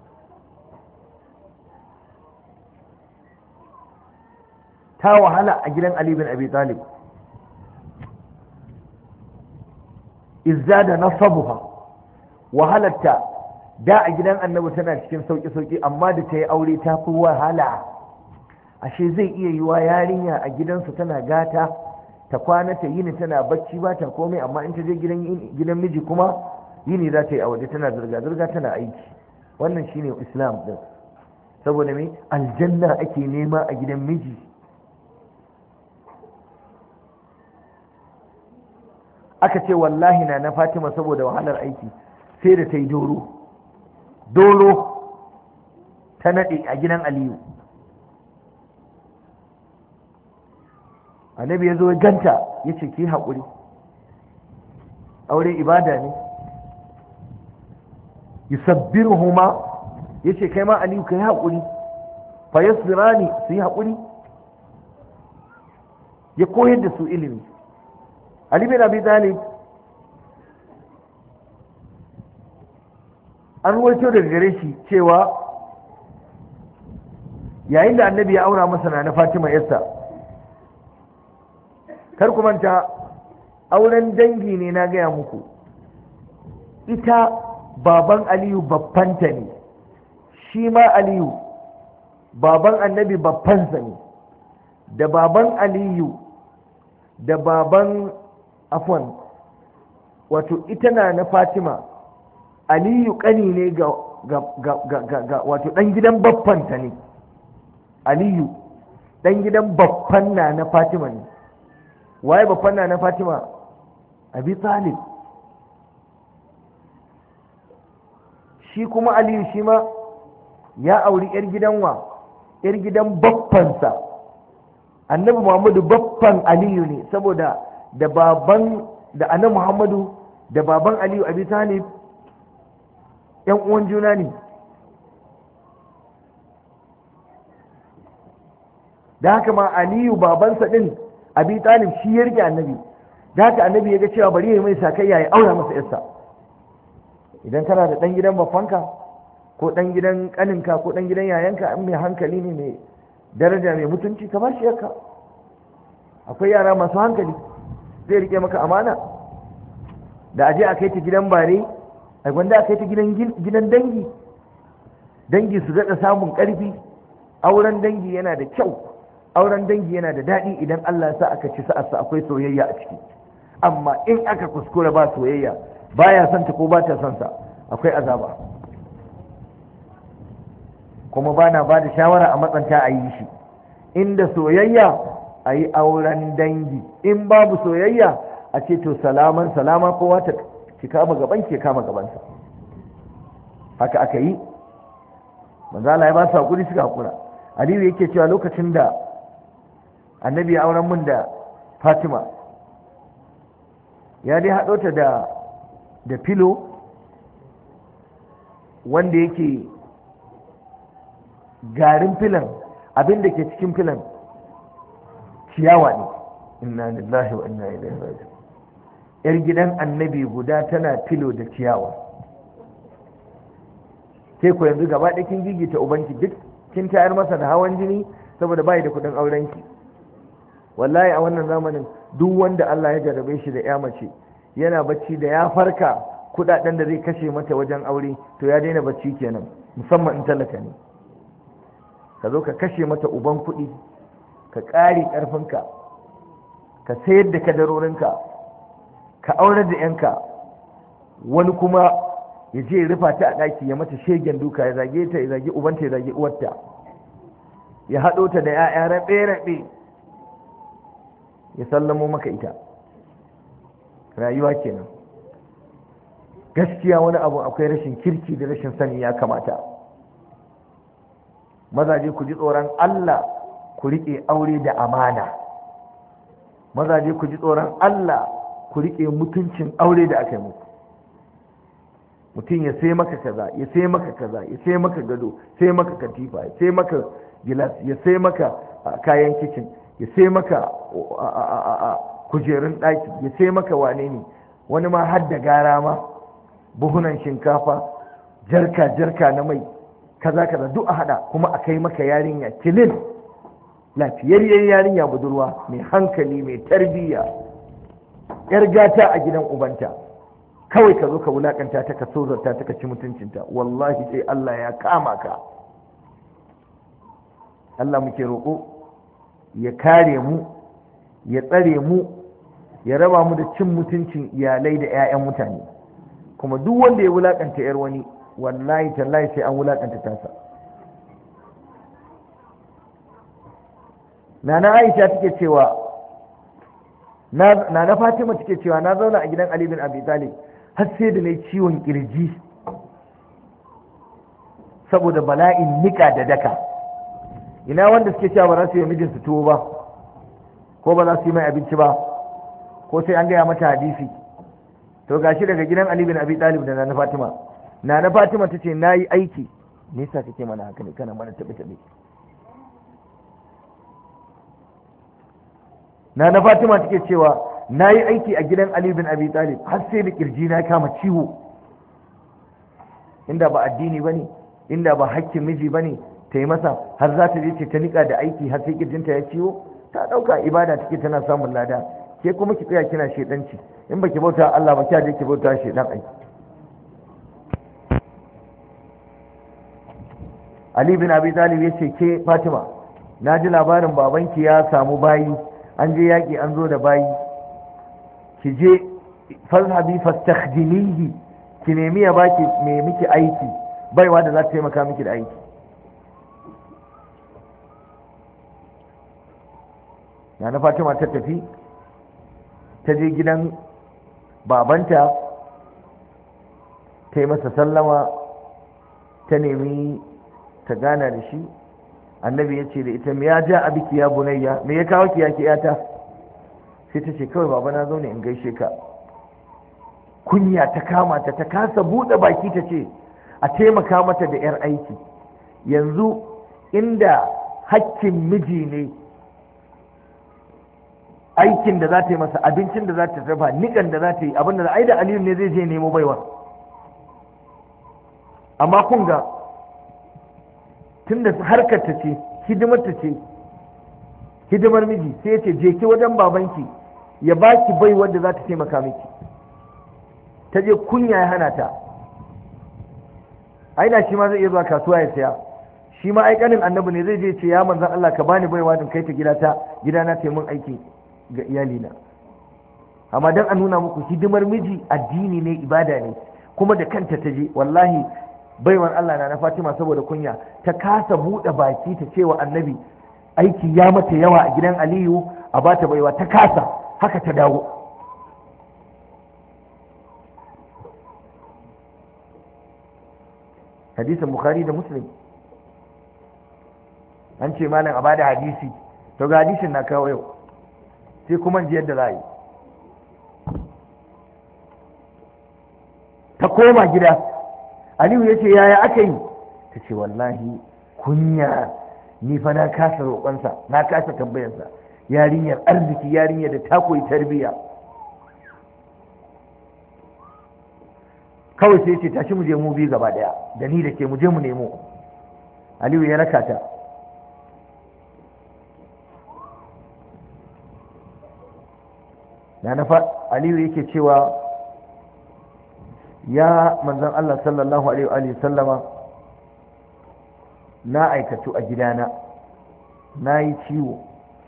ta wahala a gidan Ali bin Abi Talib. Izzada nasabuha, wahalarta da a gidan Annabi tana cikin sauki-sauki, amma da ta yi aure ta fi wahala. Ashe zai iya yiwa yarinya a gidansu tana gata, ta kwana ta yini tana bacci ba ta komai, amma in ta je gidan gidan miji kuma yini za ta yi a waje tana zirga-zirga tana aiki. Wannan shine Islam din. Saboda me? Aljanna ake nema a gidan miji. Aka ce wallahi na na Fatima saboda wahalar aiki sai da ta yi doro doro ta nade a gidan Aliyu. Annabi ya zo ganta ya ce ki haƙuri, aure ibada ne. yusabbiruhuma, ya ce kai ma Aliyu ka yi haƙuri, fa yasbirani, su yi haƙuri, ya koyar da su ilimi. Ali bin Abi Talib an ruwaito daga gare shi cewa yayin da Annabi ya aura masa na Fatima yarsa, kar ku manta auren dangi ne, na gaya muku, ita baban Aliyu babbanta ne, shi ma Aliyu baban Annabi babbansa ne, da baban Aliyu da baban afwan wato ita na na Fatima, Aliyu kani ne ga ga ga ga, ga wato dan gidan baffanta ne. Aliyu dan gidan baffan na na Fatima ne. Waye baffan na na Fatima? Abi Talib. Shi kuma Aliyu shi ma ya auri yar gidan wa? Yar gidan baffansa. Annabi Muhammadu baffan Aliyu ne, saboda da baban da annabi Muhammadu da baban Aliyu Abi Talib yan uwan juna ne. Da haka ma Aliyu babansa din Abi Talib shi ya rike annabi, da haka annabi ya ga cewa bari ya yi mai sakayya ya aura masa yarsa. Idan kana da ɗan gidan babbanka ko ɗan gidan ƙaninka ko ɗan gidan yayanka, in mai hankali ne mai daraja mai mutunci, ka ba shi yarka. Akwai yara masu hankali, zai rike maka amana. Da aje a kai ta gidan bare, a gwanda a kai ta gidan dangi, dangi su daɗa samun ƙarfi. Auren dangi yana da kyau, auren dangi yana da daɗi idan Allah sa aka ci sa'arsa akwai soyayya a ciki. Amma in aka kuskura ba soyayya, baya son ta ko ba ta son sa, akwai azaba. Kuma ba na ba da shawara a matsanta a yi shi. Inda soyayya a yi auren dangi, in babu soyayya a ce to salaman salama, kowa ta ki kama gaban ke kama gabansa. Haka aka yi, manzo Allah ya ba su hakuri suka hakura. Aliyu yake cewa lokacin da annabi ya auren mun da Fatima, ya dai haɗo ta da da filo wanda yake garin filan, abin da ke cikin filan ciyawa ne. Inna lillahi wa inna ilaihi raji'un. Yar gidan annabi guda tana filo da ciyawa. Sai ku yanzu gaba ɗaya kin gigita ubanki, duk kin tayar masa da hawan jini saboda bai da kuɗin aurenki. Wallahi a wannan zamanin duk wanda Allah ya jarrabe shi da ya mace yana bacci, da ya farka kuɗaɗen da zai kashe mata wajen aure to ya daina bacci kenan, musamman in talaka ne. Ka zo ka kashe mata uban kuɗi, ka ƙare ƙarfinka, ka sayar da kadarorinka, ka aurar da yanka, wani kuma ya je ya rufa ta a ɗaki ya mata shegen duka, ya zage ta, ya zage ubanta, ya zage uwarta, ya haɗo ta da 'ya'ya raɓe-raɓe, ya sallamo maka ita. Rayuwa kenan. Gaskiya wani abu akwai rashin kirki da rashin sani ya kamata. Mazaje ku ji tsoron Allah, ku riƙe aure da amana. Mazaje ku ji tsoron Allah, ku riƙe mutuncin aure da aka yi muku. Mutum ya sai maka kaza, ya sai maka kaza, ya sai maka gado, sai maka katifa, ya sai maka gilas, ya sai maka kayan kicin, ya sai maka kujerun ɗaki, ya sai maka wane ne, wani ma har da gara ma, buhunan shinkafa, jarka jarka na mai, kaza kaza duk a hada, kuma a kai maka yarinya kilin, lafiyayyar yarinya budurwa mai hankali mai tarbiyya, yar gata a gidan ubanta. Kawai ka zo ka wulakanta ta, ka sozarta ta, ka ci mutuncinta, wallahi sai Allah ya kama ka. Allah muke roƙo ya kare mu, ya tsare mu, ya raba mu da cin mutuncin iyalai da 'ya'yan mutane. Kuma duk wanda ya wulakanta 'yar wani, wallahi tallahi sai an wulakanta tasa. Nana Aisha take cewa, Nana Fatima take cewa na zauna a gidan Ali bin Abi Talib har sai da nayi ciwon kirji saboda bala'in nika da daka. Ina wanda suke cewa ba za su yi mijinsu tuwo ba, ko ba za su yi mai abinci ba, ko sai an gaya mata hadisi. To gashi daga gidan Ali bin Abi Talib da Nana Fatima. Nana Fatima ta ce na yi aiki. Me yasa kake mana haka ne, kana mana taɓe taɓe? Nana Fatima take cewa na yi aiki a gidan Ali bin Abi Talib har sai da kirji na kama ciwo. Inda ba addini bane, inda ba hakkin miji bane, ta yi masa har za ta je ce ta nika da aiki har sai kirjinta ya ciwo. Ta dauka ibada take tana samun lada, ke kuma ki tsaya kina shedanci. In baki bauta Allah ba, kiya je ki bauta shedan aiki. Ali bin Abi Talib ya ce, ke Fatima, na ji labarin babanki ya samu bayi, an je yaƙi an zo da bayi, ki je fazhabi fastakhdimihi, ki nemi ya baki me miki aiki, baiwa da za ta taimaka miki da aiki. Nana Fatima ta tafi, ta je gidan babanta, ta yi masa sallama, ta nemi ta gana da shi. Annabi ya ce da ita, me ya ja abiki ya bunayya, me ya kawo ki ya ki yata? Sai ta ce, kawai baba na zo ne in gaishe ka. Kunya ta kama ta, ta kasa buɗe baki ta ce a taimaka mata da 'yar aiki. Yanzu inda hakkin miji ne aikin da za ta yi masa, abincin da za ta dafa, nikan da za ta yi, abin da ai da Aliyu ne zai je nemo baiwa. amma kun ga tunda harkar ta ce, hidimar ta ce, hidimar miji, sai ya ce je ki wajen babanki ya baki bai wanda za ta taimaka miki. Ta je kunya ya hana ta. Aina shi ma zai iya zuwa kasuwa ya saya, shi ma aikanin annabi ne zai je ce ya manzan Allah ka bani baiwa din kai ta gidata gidana ta mun aiki ga iyalina. Amma dan a nuna muku hidimar miji addini ne, ibada ne, kuma da kanta ta je. Wallahi baiwar Allah na na Fatima saboda kunya ta kasa buɗe baki ta cewa annabi aiki ya mata yawa a gidan Aliyu a bata baiwa, ta kasa, haka ta dawo. hadisin Bukhari da Muslim, an ce malam a bada hadisi, to ga hadisin na kawo yau, sai kuma ji yadda za a yi. Ta koma gida, Aliyu ya ce yaya aka yi? Ta ce wallahi kunya, ni fa na kasa roƙonsa, na kasa tambayarsa, yarinyar arziki, yarinyar da ta koyi tarbiyya. Kawai sai ce tashi mu je mu biyu gaba daya, da ni da ke mu je mu nemo. Aliyu ya raka ta. na nafa Aliyu yake cewa ya manzon Allah sallallahu alaihi wa sallama, na aikatu a gidana, na yi ciwo,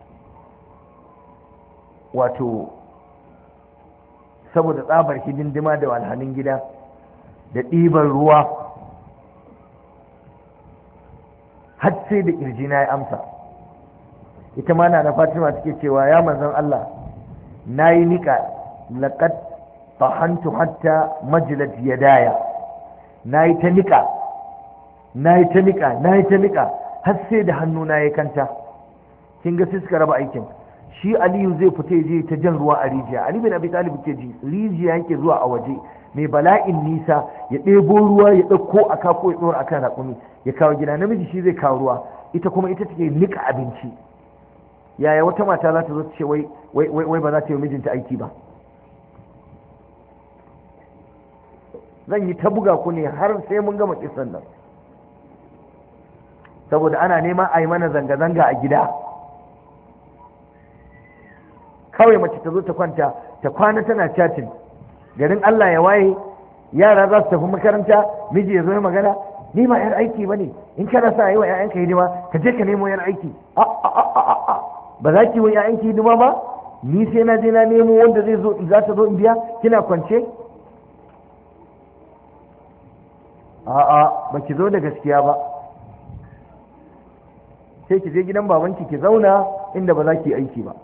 wato saboda tsabar hidindima da walhalin gida da ɗiban ruwa, har sai da ƙirjina ya amsa. Ita ma na Fatima take cewa ya manzon Allah, na yi niƙa, laƙad tahantu hatta majilat yadaya, na yi ta niƙa, na yi ta niƙa, na yi ta niƙa, har sai da hannuna ya kanta. Kin ga sai suka raba aikin. Shi Aliyu zai fita ya je ta jan ruwa a rijiya. Ali bin Abi Talib ke ji rijiya yake zuwa a waje mai bala'in nisa, ya ɗebo ruwa ya ɗauko a kako ya ɗora akan raƙumi ya kawo gida. Namiji shi zai kawo ruwa, ita kuma ita take nika abinci. Yaya wata mata za ta zo ta ce wai wai ba za ta yi mijinta aiki ba? Zan yi ta buga ku ne har sai mun gama kisan nan, saboda ana neman a yi mana zanga-zanga a gida. Kawai mace ta zo ta kwanta, ta kwana tana chatting, garin Allah ya waye, yara za su tafi makaranta, miji ya zo ya magana, ni ma yar aiki bane, in kana sa yi wa ƴaƴanka hidima ka je ka nemo yar aiki. a a a a a ba za ki wa ƴaƴanki hidima ba? Ni sai na je na nemo wanda zai zo, za ta zo in biya, kina kwance? a a ba ki zo da gaskiya ba. Sai ki je gidan babanki ki zauna inda ba za ki aiki ba.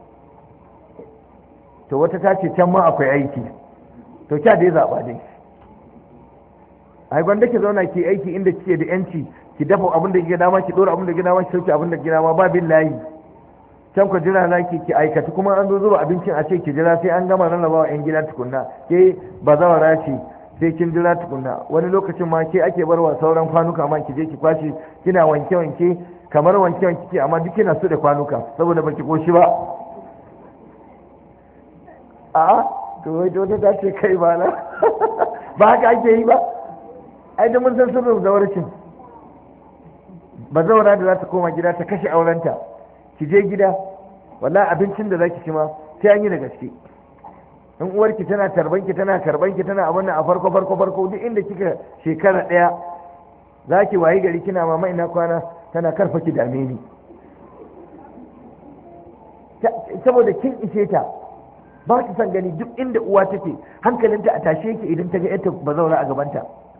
To wata ta ce can ma akwai aiki, to kya dai zaɓa dai. Ai gwanda ki zauna ki aiki inda kike da yanci, ki dafa abin da kike dama, ki dora abin da kike dama, ki sauke abin da kike dama, ba billahi. Can ku jira na ki ki aikata, kuma an zo zuba abincin a ce ki jira sai an gama rarraba wa 'yan gida tukunna. Ke ba zawara ce sai kin jira tukunna. Wani lokacin ma ke ake barwa sauran kwanuka ma ki je ki kwashe, kina wanke wanke kamar wanke wanke ke, amma duk kina so da kwanuka saboda baki koshi ba. A'a, to wai wata ta ce kai ba na ba haka ake yi ba. Ai da mun san sirrin zawarcin. Ba zaura da za ta koma gida ta kashe aurenta, ki je gida, wallahi abincin da zaki ci ma sai an yi da gaske. In uwarki tana tarbanki tana karbanki tana abin a farko farko farko, duk inda kika shekara ɗaya za ki wayi gari kina mama ina kwana, tana karfa ki dame ni, saboda kin ishe ta. Ba ta san gani duk inda uwa take hankalinta a tashe yake idan ta ga yarta ba zauna a gabanta.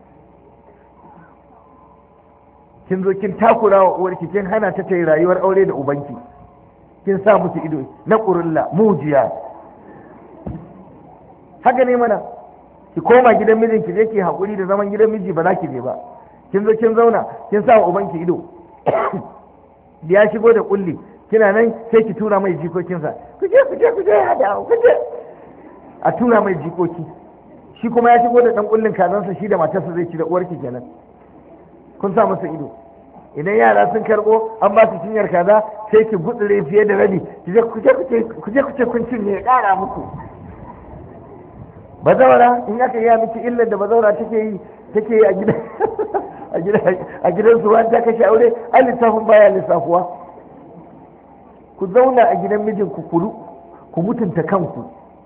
Kin zo kin takura wa uwarki, kin hana ta ta yi rayuwar aure da ubanki, kin sa musu ido na ƙurulla mujiya. Haka ne mana, ki koma gidan mijinki je ki haƙuri da zaman gidan miji, ba za ki je ba. Kin zo kin zauna kin sa wa ubanki ido da ya shigo da kulli, kina nan sai ki tura mai jikokinsa, kuje kuje kuje ya dawo kuje, a tura mai jikoki. Shi kuma ya shigo da dan kullin kazansa, shi da matarsa zai ci da uwarki kenan, kun sa masa ido. idan yara sun karbo an ba su cinyar kaza sai ki gutsure fiye da rabi ku je ku je kun cinye ya kara muku. bazawara in aka yi miki illar da bazawara take yi take yi a gidan a gidan a gidan su wanda kashe aure a lissafin baya lissafuwa. ku zauna a gidan mijin ku kulu ku mutunta kanku.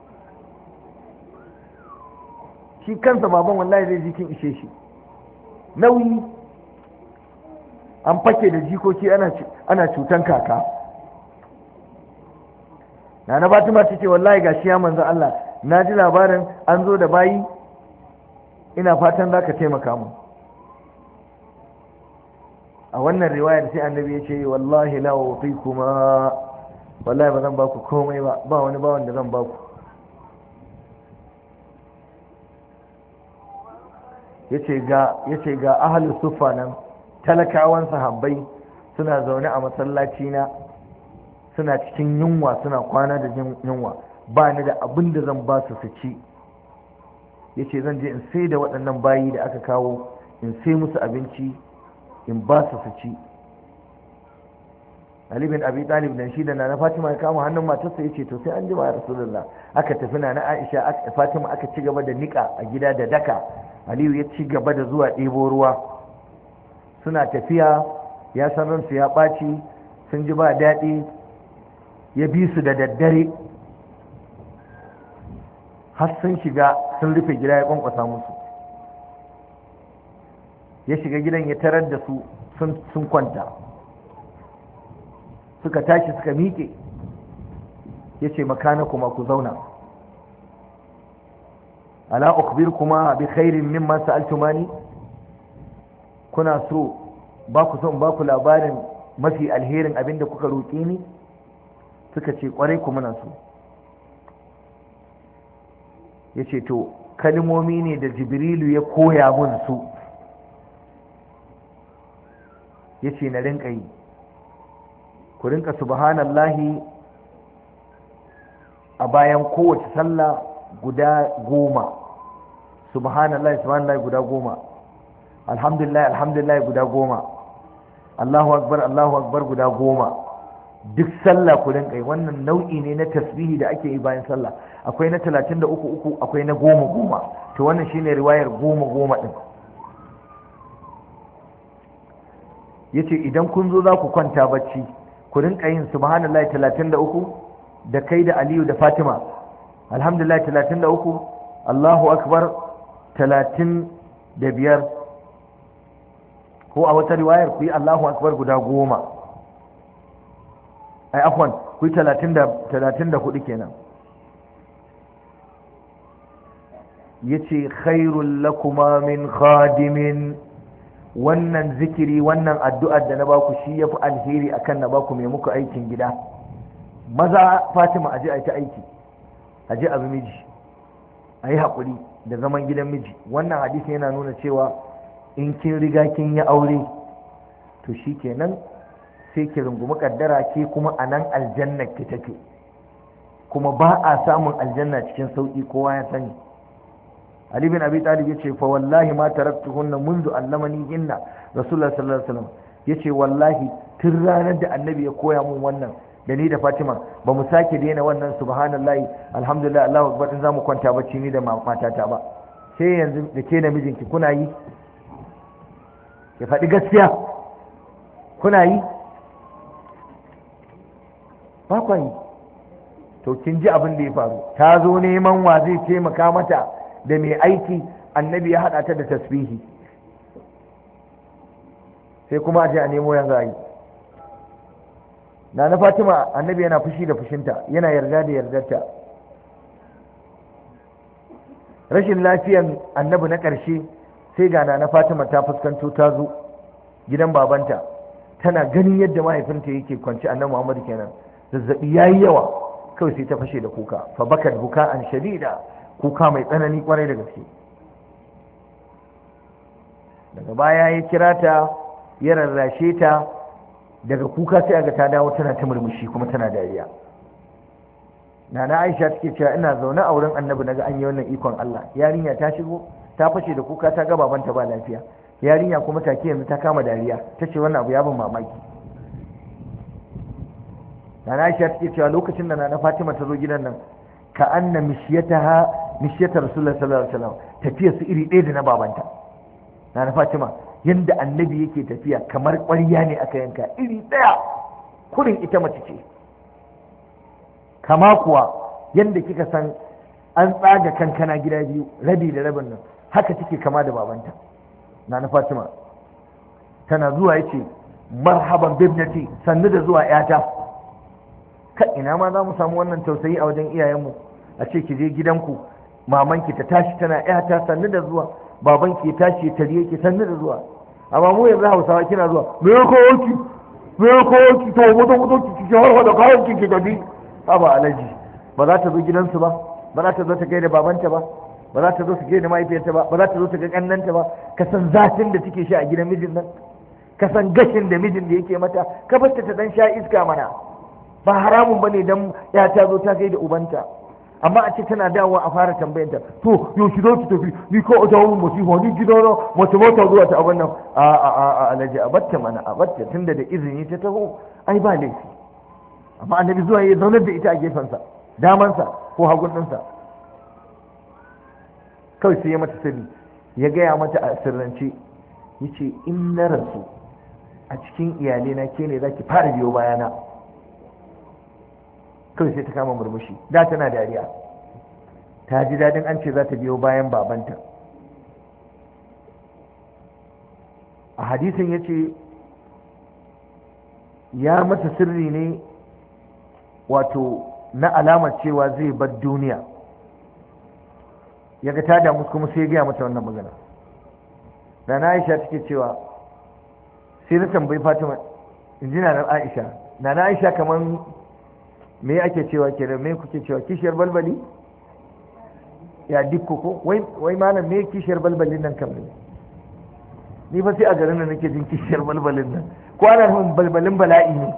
shi kansa baban wallahi zai jikin ishe shi nauyi. an fake da jikoki ana cutan kaka. na na Fatima ta ce wallahi gashi ya manzo Allah na ji labarin an zo da bayi ina fatan za ka taimaka mu. a wannan riwayar sai annabi ya ce wallahi la kuma wallahi ba zan baku komai ba ba wani bawan da zan baku. yace ga yace ga ahlus sufa nan talakawan sahabbai suna zaune a masallaci na suna cikin yunwa suna kwana da yunwa ba ni da abin da zan ba su su ci. yace zan je in sai da waɗannan bayi da aka kawo in sai musu abinci in ba su su ci. Ali bin Abi Talib dan shi da Nana Fatima ya kama hannun matarsa yace to sai an jima ya Rasulullah. aka tafi Nana Aisha aka Fatima aka ci gaba da nika a gida da daka. Aliyu ya ci gaba da zuwa ɗebo ruwa. suna tafiya ya san ransu ya ɓaci sun ji ba daɗi ya bi su da daddare har sun shiga sun rufe gida ya kwankwasa musu. ya shiga gidan ya tarar da su sun kwanta suka tashi suka miƙe ya ce makana kuma ku zauna ala ukhbir kuma bi khairin mimma sa'altumani kuna so ba ku son ba ku labarin mafi alherin abinda kuka roƙe ni suka ce kwarai ku muna so ya ce to kalmomi ne da jibrilu ya koya mun su ya ce na rinka yi ku rinka subhanallahi a bayan kowace sallah guda goma subhanallahi subhanallahi guda goma alhamdulillah alhamdulillah guda goma Allahu akbar Allahu akbar guda goma duk sallah ku rinka yi. wannan nau'i ne na tasbihi da ake yi bayan sallah akwai na talatin da uku uku akwai na goma goma to wannan shine riwayar goma goma din. yace idan kun zo za ku kwanta bacci ku rinka yin subhanallahi talatin da uku da kai da Aliyu da Fatima alhamdulillah talatin da uku Allahu akbar talatin da biyar ko a wata riwayar ku yi Allahu akbar guda goma ai afwan ku yi talatin da hudu kenan. yace khairul lakuma min khadimin wannan zikiri wannan addu'ar da na baku shi yafi alheri akan na baku mai muku aikin gida. maza Fatima aje ai ta aiki aje abu miji ayi hakuri da zaman gidan miji. wannan hadisi yana nuna cewa in kin riga kin yi aure to shikenan sai ki rungumi kaddara ke kuma anan aljanna ki take kuma ba a samun aljanna cikin sauki kowa ya sani. Ali bin Abi Talib yace fa wallahi ma taraktuhunna منذ allamani hinna Rasulullah sallallahu alaihi wasallam yace wallahi tun ranar da Annabi ya koya mun wannan da ni da Fatima ba mu sake daina wannan subhanallahi alhamdulillah Allahu akbar in zamu kwanta bacci ni da matata ba. sai yanzu da ke da mijinki kuna yi ya faɗi gaskiya kuna yi ba kwa yi to kin ji abin da ya faru. ta zo neman wa zai taimaka mata da mai aiki Annabi ya haɗa ta da tasbihi sai kuma a je a nemo yanzu a yi. na na Fatima Annabi yana fushi da fushinta yana yarda da yardarta. rashin lafiyan Annabi na ƙarshe sai ga na na Fatima ta fuskanto ta zo gidan babanta tana ganin yadda mahaifinta yake kwanci Annabi Muhammad kenan zazzabi yayi yawa kawai sai ta fashe da kuka fa bakat buka'an shadida kuka mai tsanani kwarai da gaske. daga baya ya kira ta ya rarrashe ta daga kuka sai aga ta dawo tana ta murmushi kuma tana dariya. nana Aisha take cewa ina zaune a wurin Annabi naga an yi wannan ikon Allah. yarinya ta shigo ta fashe da kuka ta ga babanta ba lafiya yarinya kuma take yanzu ta kama dariya ta ce wannan abu ya ban mamaki. Nana Aisha take cewa lokacin da Nana Fatima ta zo gidan nan ka anna mishiyataha mishiyatar Rasulullah sallallahu alaihi wasallam tafiyar su iri ɗaya da na babanta. Nana Fatima yanda annabi yake tafiya kamar ƙwarya ne aka yanka iri ɗaya, kurin ita mace ce. Kama kuwa yanda kika san an tsaga kankana gida biyu rabi da rabin nan haka take kama da babanta. Nana Fatima tana zuwa yace marhaban bibnati, sannu da zuwa yata. Ka ina ma za mu samu wannan tausayi a wajen iyayenmu, a ce ki je gidanku mamanki ta tashi tana yata sannu da zuwa, babanki ya tashi ya tariye ki sannu da zuwa. Amma mu yanzu Hausawa kina zuwa me ya kawo ki me ya kawo ki to mu zo ki ki har da kawo ki ki gabi. Haba alaji, ba za ta zo gidansu ba, ba za ta zo ta gaida babanta ba, ba za ta zo ta gaida mahaifiyarta ba, ba za ta zo ta ga kannanta ba. Ka san zafin da take sha a gidan mijin nan, ka san gashin da mijin da yake mata, ka bar ta dan sha iska mana. Ba haramun bane dan ya ta zo ta gaida ubanta, amma a ce tana dawowa a fara tambayanta to yau shi zo ki tafi ni ko ta wurin musifa ni gidana mace mota zuwa ta abin nan. A a a a alaji a batta mana, a batta tunda da izini ta taho ai ba laifi. Amma annabi zuwa ya zaunar da ita a gefensa damansa ko hagun ɗinsa, kawai sai ya mata sirri, ya gaya mata a sirrance ya ce in na rasu a cikin iyalena ke ne za ki fara biyo bayana. Kawai sai ta kama murmushi, da tana dariya, ta ji daɗin an ce za ta biyo bayan babanta. A hadisin ya ce ya mata sirri ne wato na alamar cewa zai bar duniya, ya ga ta damu kuma sai ya gaya mata wannan magana. da na Aisha take cewa sai na tambayi Fatima, in ji na Aisha na na Aisha kamar me ake cewa kenan, me kuke cewa kishiyar balbali ya dikko ko wai wai malam me kishiyar balbalin nan kam ne? Ni fa sai a garin nan nake jin kishiyar balbalin nan, ko ana nufin balbalin bala'i ne?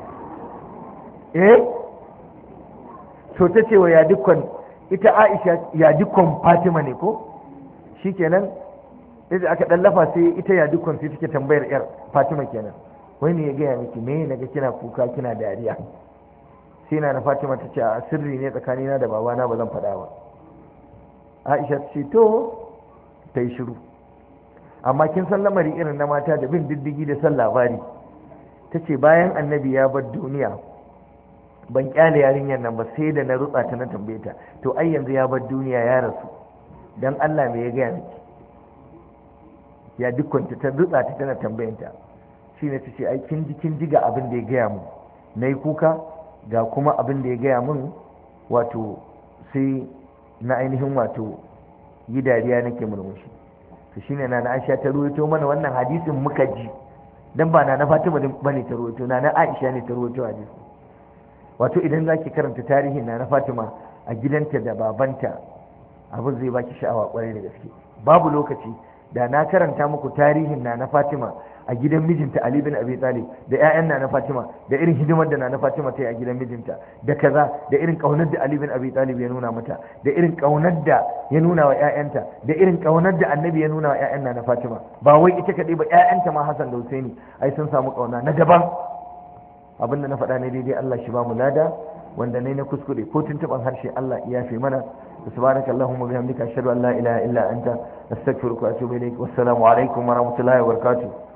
eh to ta ce wa ya dukkan ita Aisha ya dukkan Fatima ne ko shikenan idan aka dallafa sai ita ya dukkan sai take tambayar yar Fatima kenan, wai ne ya gaya miki me naga kina kuka kina dariya? sai na Fatima ta ce a sirri ne tsakanina da babana ba zan faɗa ba. Aisha ta ce to ta yi shiru, amma kin san lamari irin na mata da bin diddigi da san labari. Ta ce bayan annabi ya bar duniya ban kyale yarinyar nan ba sai da na rutsa ta na tambaye ta to ai yanzu ya bar duniya ya rasu dan Allah me ya gaya miki? Ya dukkanta ta rutsa ta tana tambayanta, shine ta ce ai kin ji kin ji ga abin da ya gaya mu, nayi kuka ga kuma abin da ya gaya mun, wato sai na ainihin wato yi dariya nake murmushi. to shine na Aisha ta ruwaito mana wannan hadisin muka ji, dan ba na Fatima bane ta ruwaito, na Aisha ne ta ruwaito hadisin. wato idan zaki karanta tarihin na Fatima a gidanta da babanta abin zai baki sha'awa kwarai da gaske. babu lokaci da na karanta muku tarihin na Fatima a gidan mijinta Ali bin Abi Talib da ƴaƴan na Fatima da irin hidimar da na Fatima ta yi a gidan mijinta da kaza, da irin kaunar da Ali bin Abi Talib ya nuna mata, da irin kaunar da ya nuna wa ƴaƴanta, da irin kaunar da Annabi ya nuna wa ƴaƴan na Fatima. Ba wai ita kadai ba, ƴaƴanta ma Hassan da Husaini ai sun samu kauna na daban. abinda na faɗa ne daidai Allah shi ba mu lada, wanda ne na kuskure ko tuntuban harshe Allah ya yafe mana. subhanaka allahumma bihamdika ashhadu an la ilaha illa anta astaghfiruka wa atubu ilaik. wassalamu alaikum wa rahmatullahi wa barakatuh.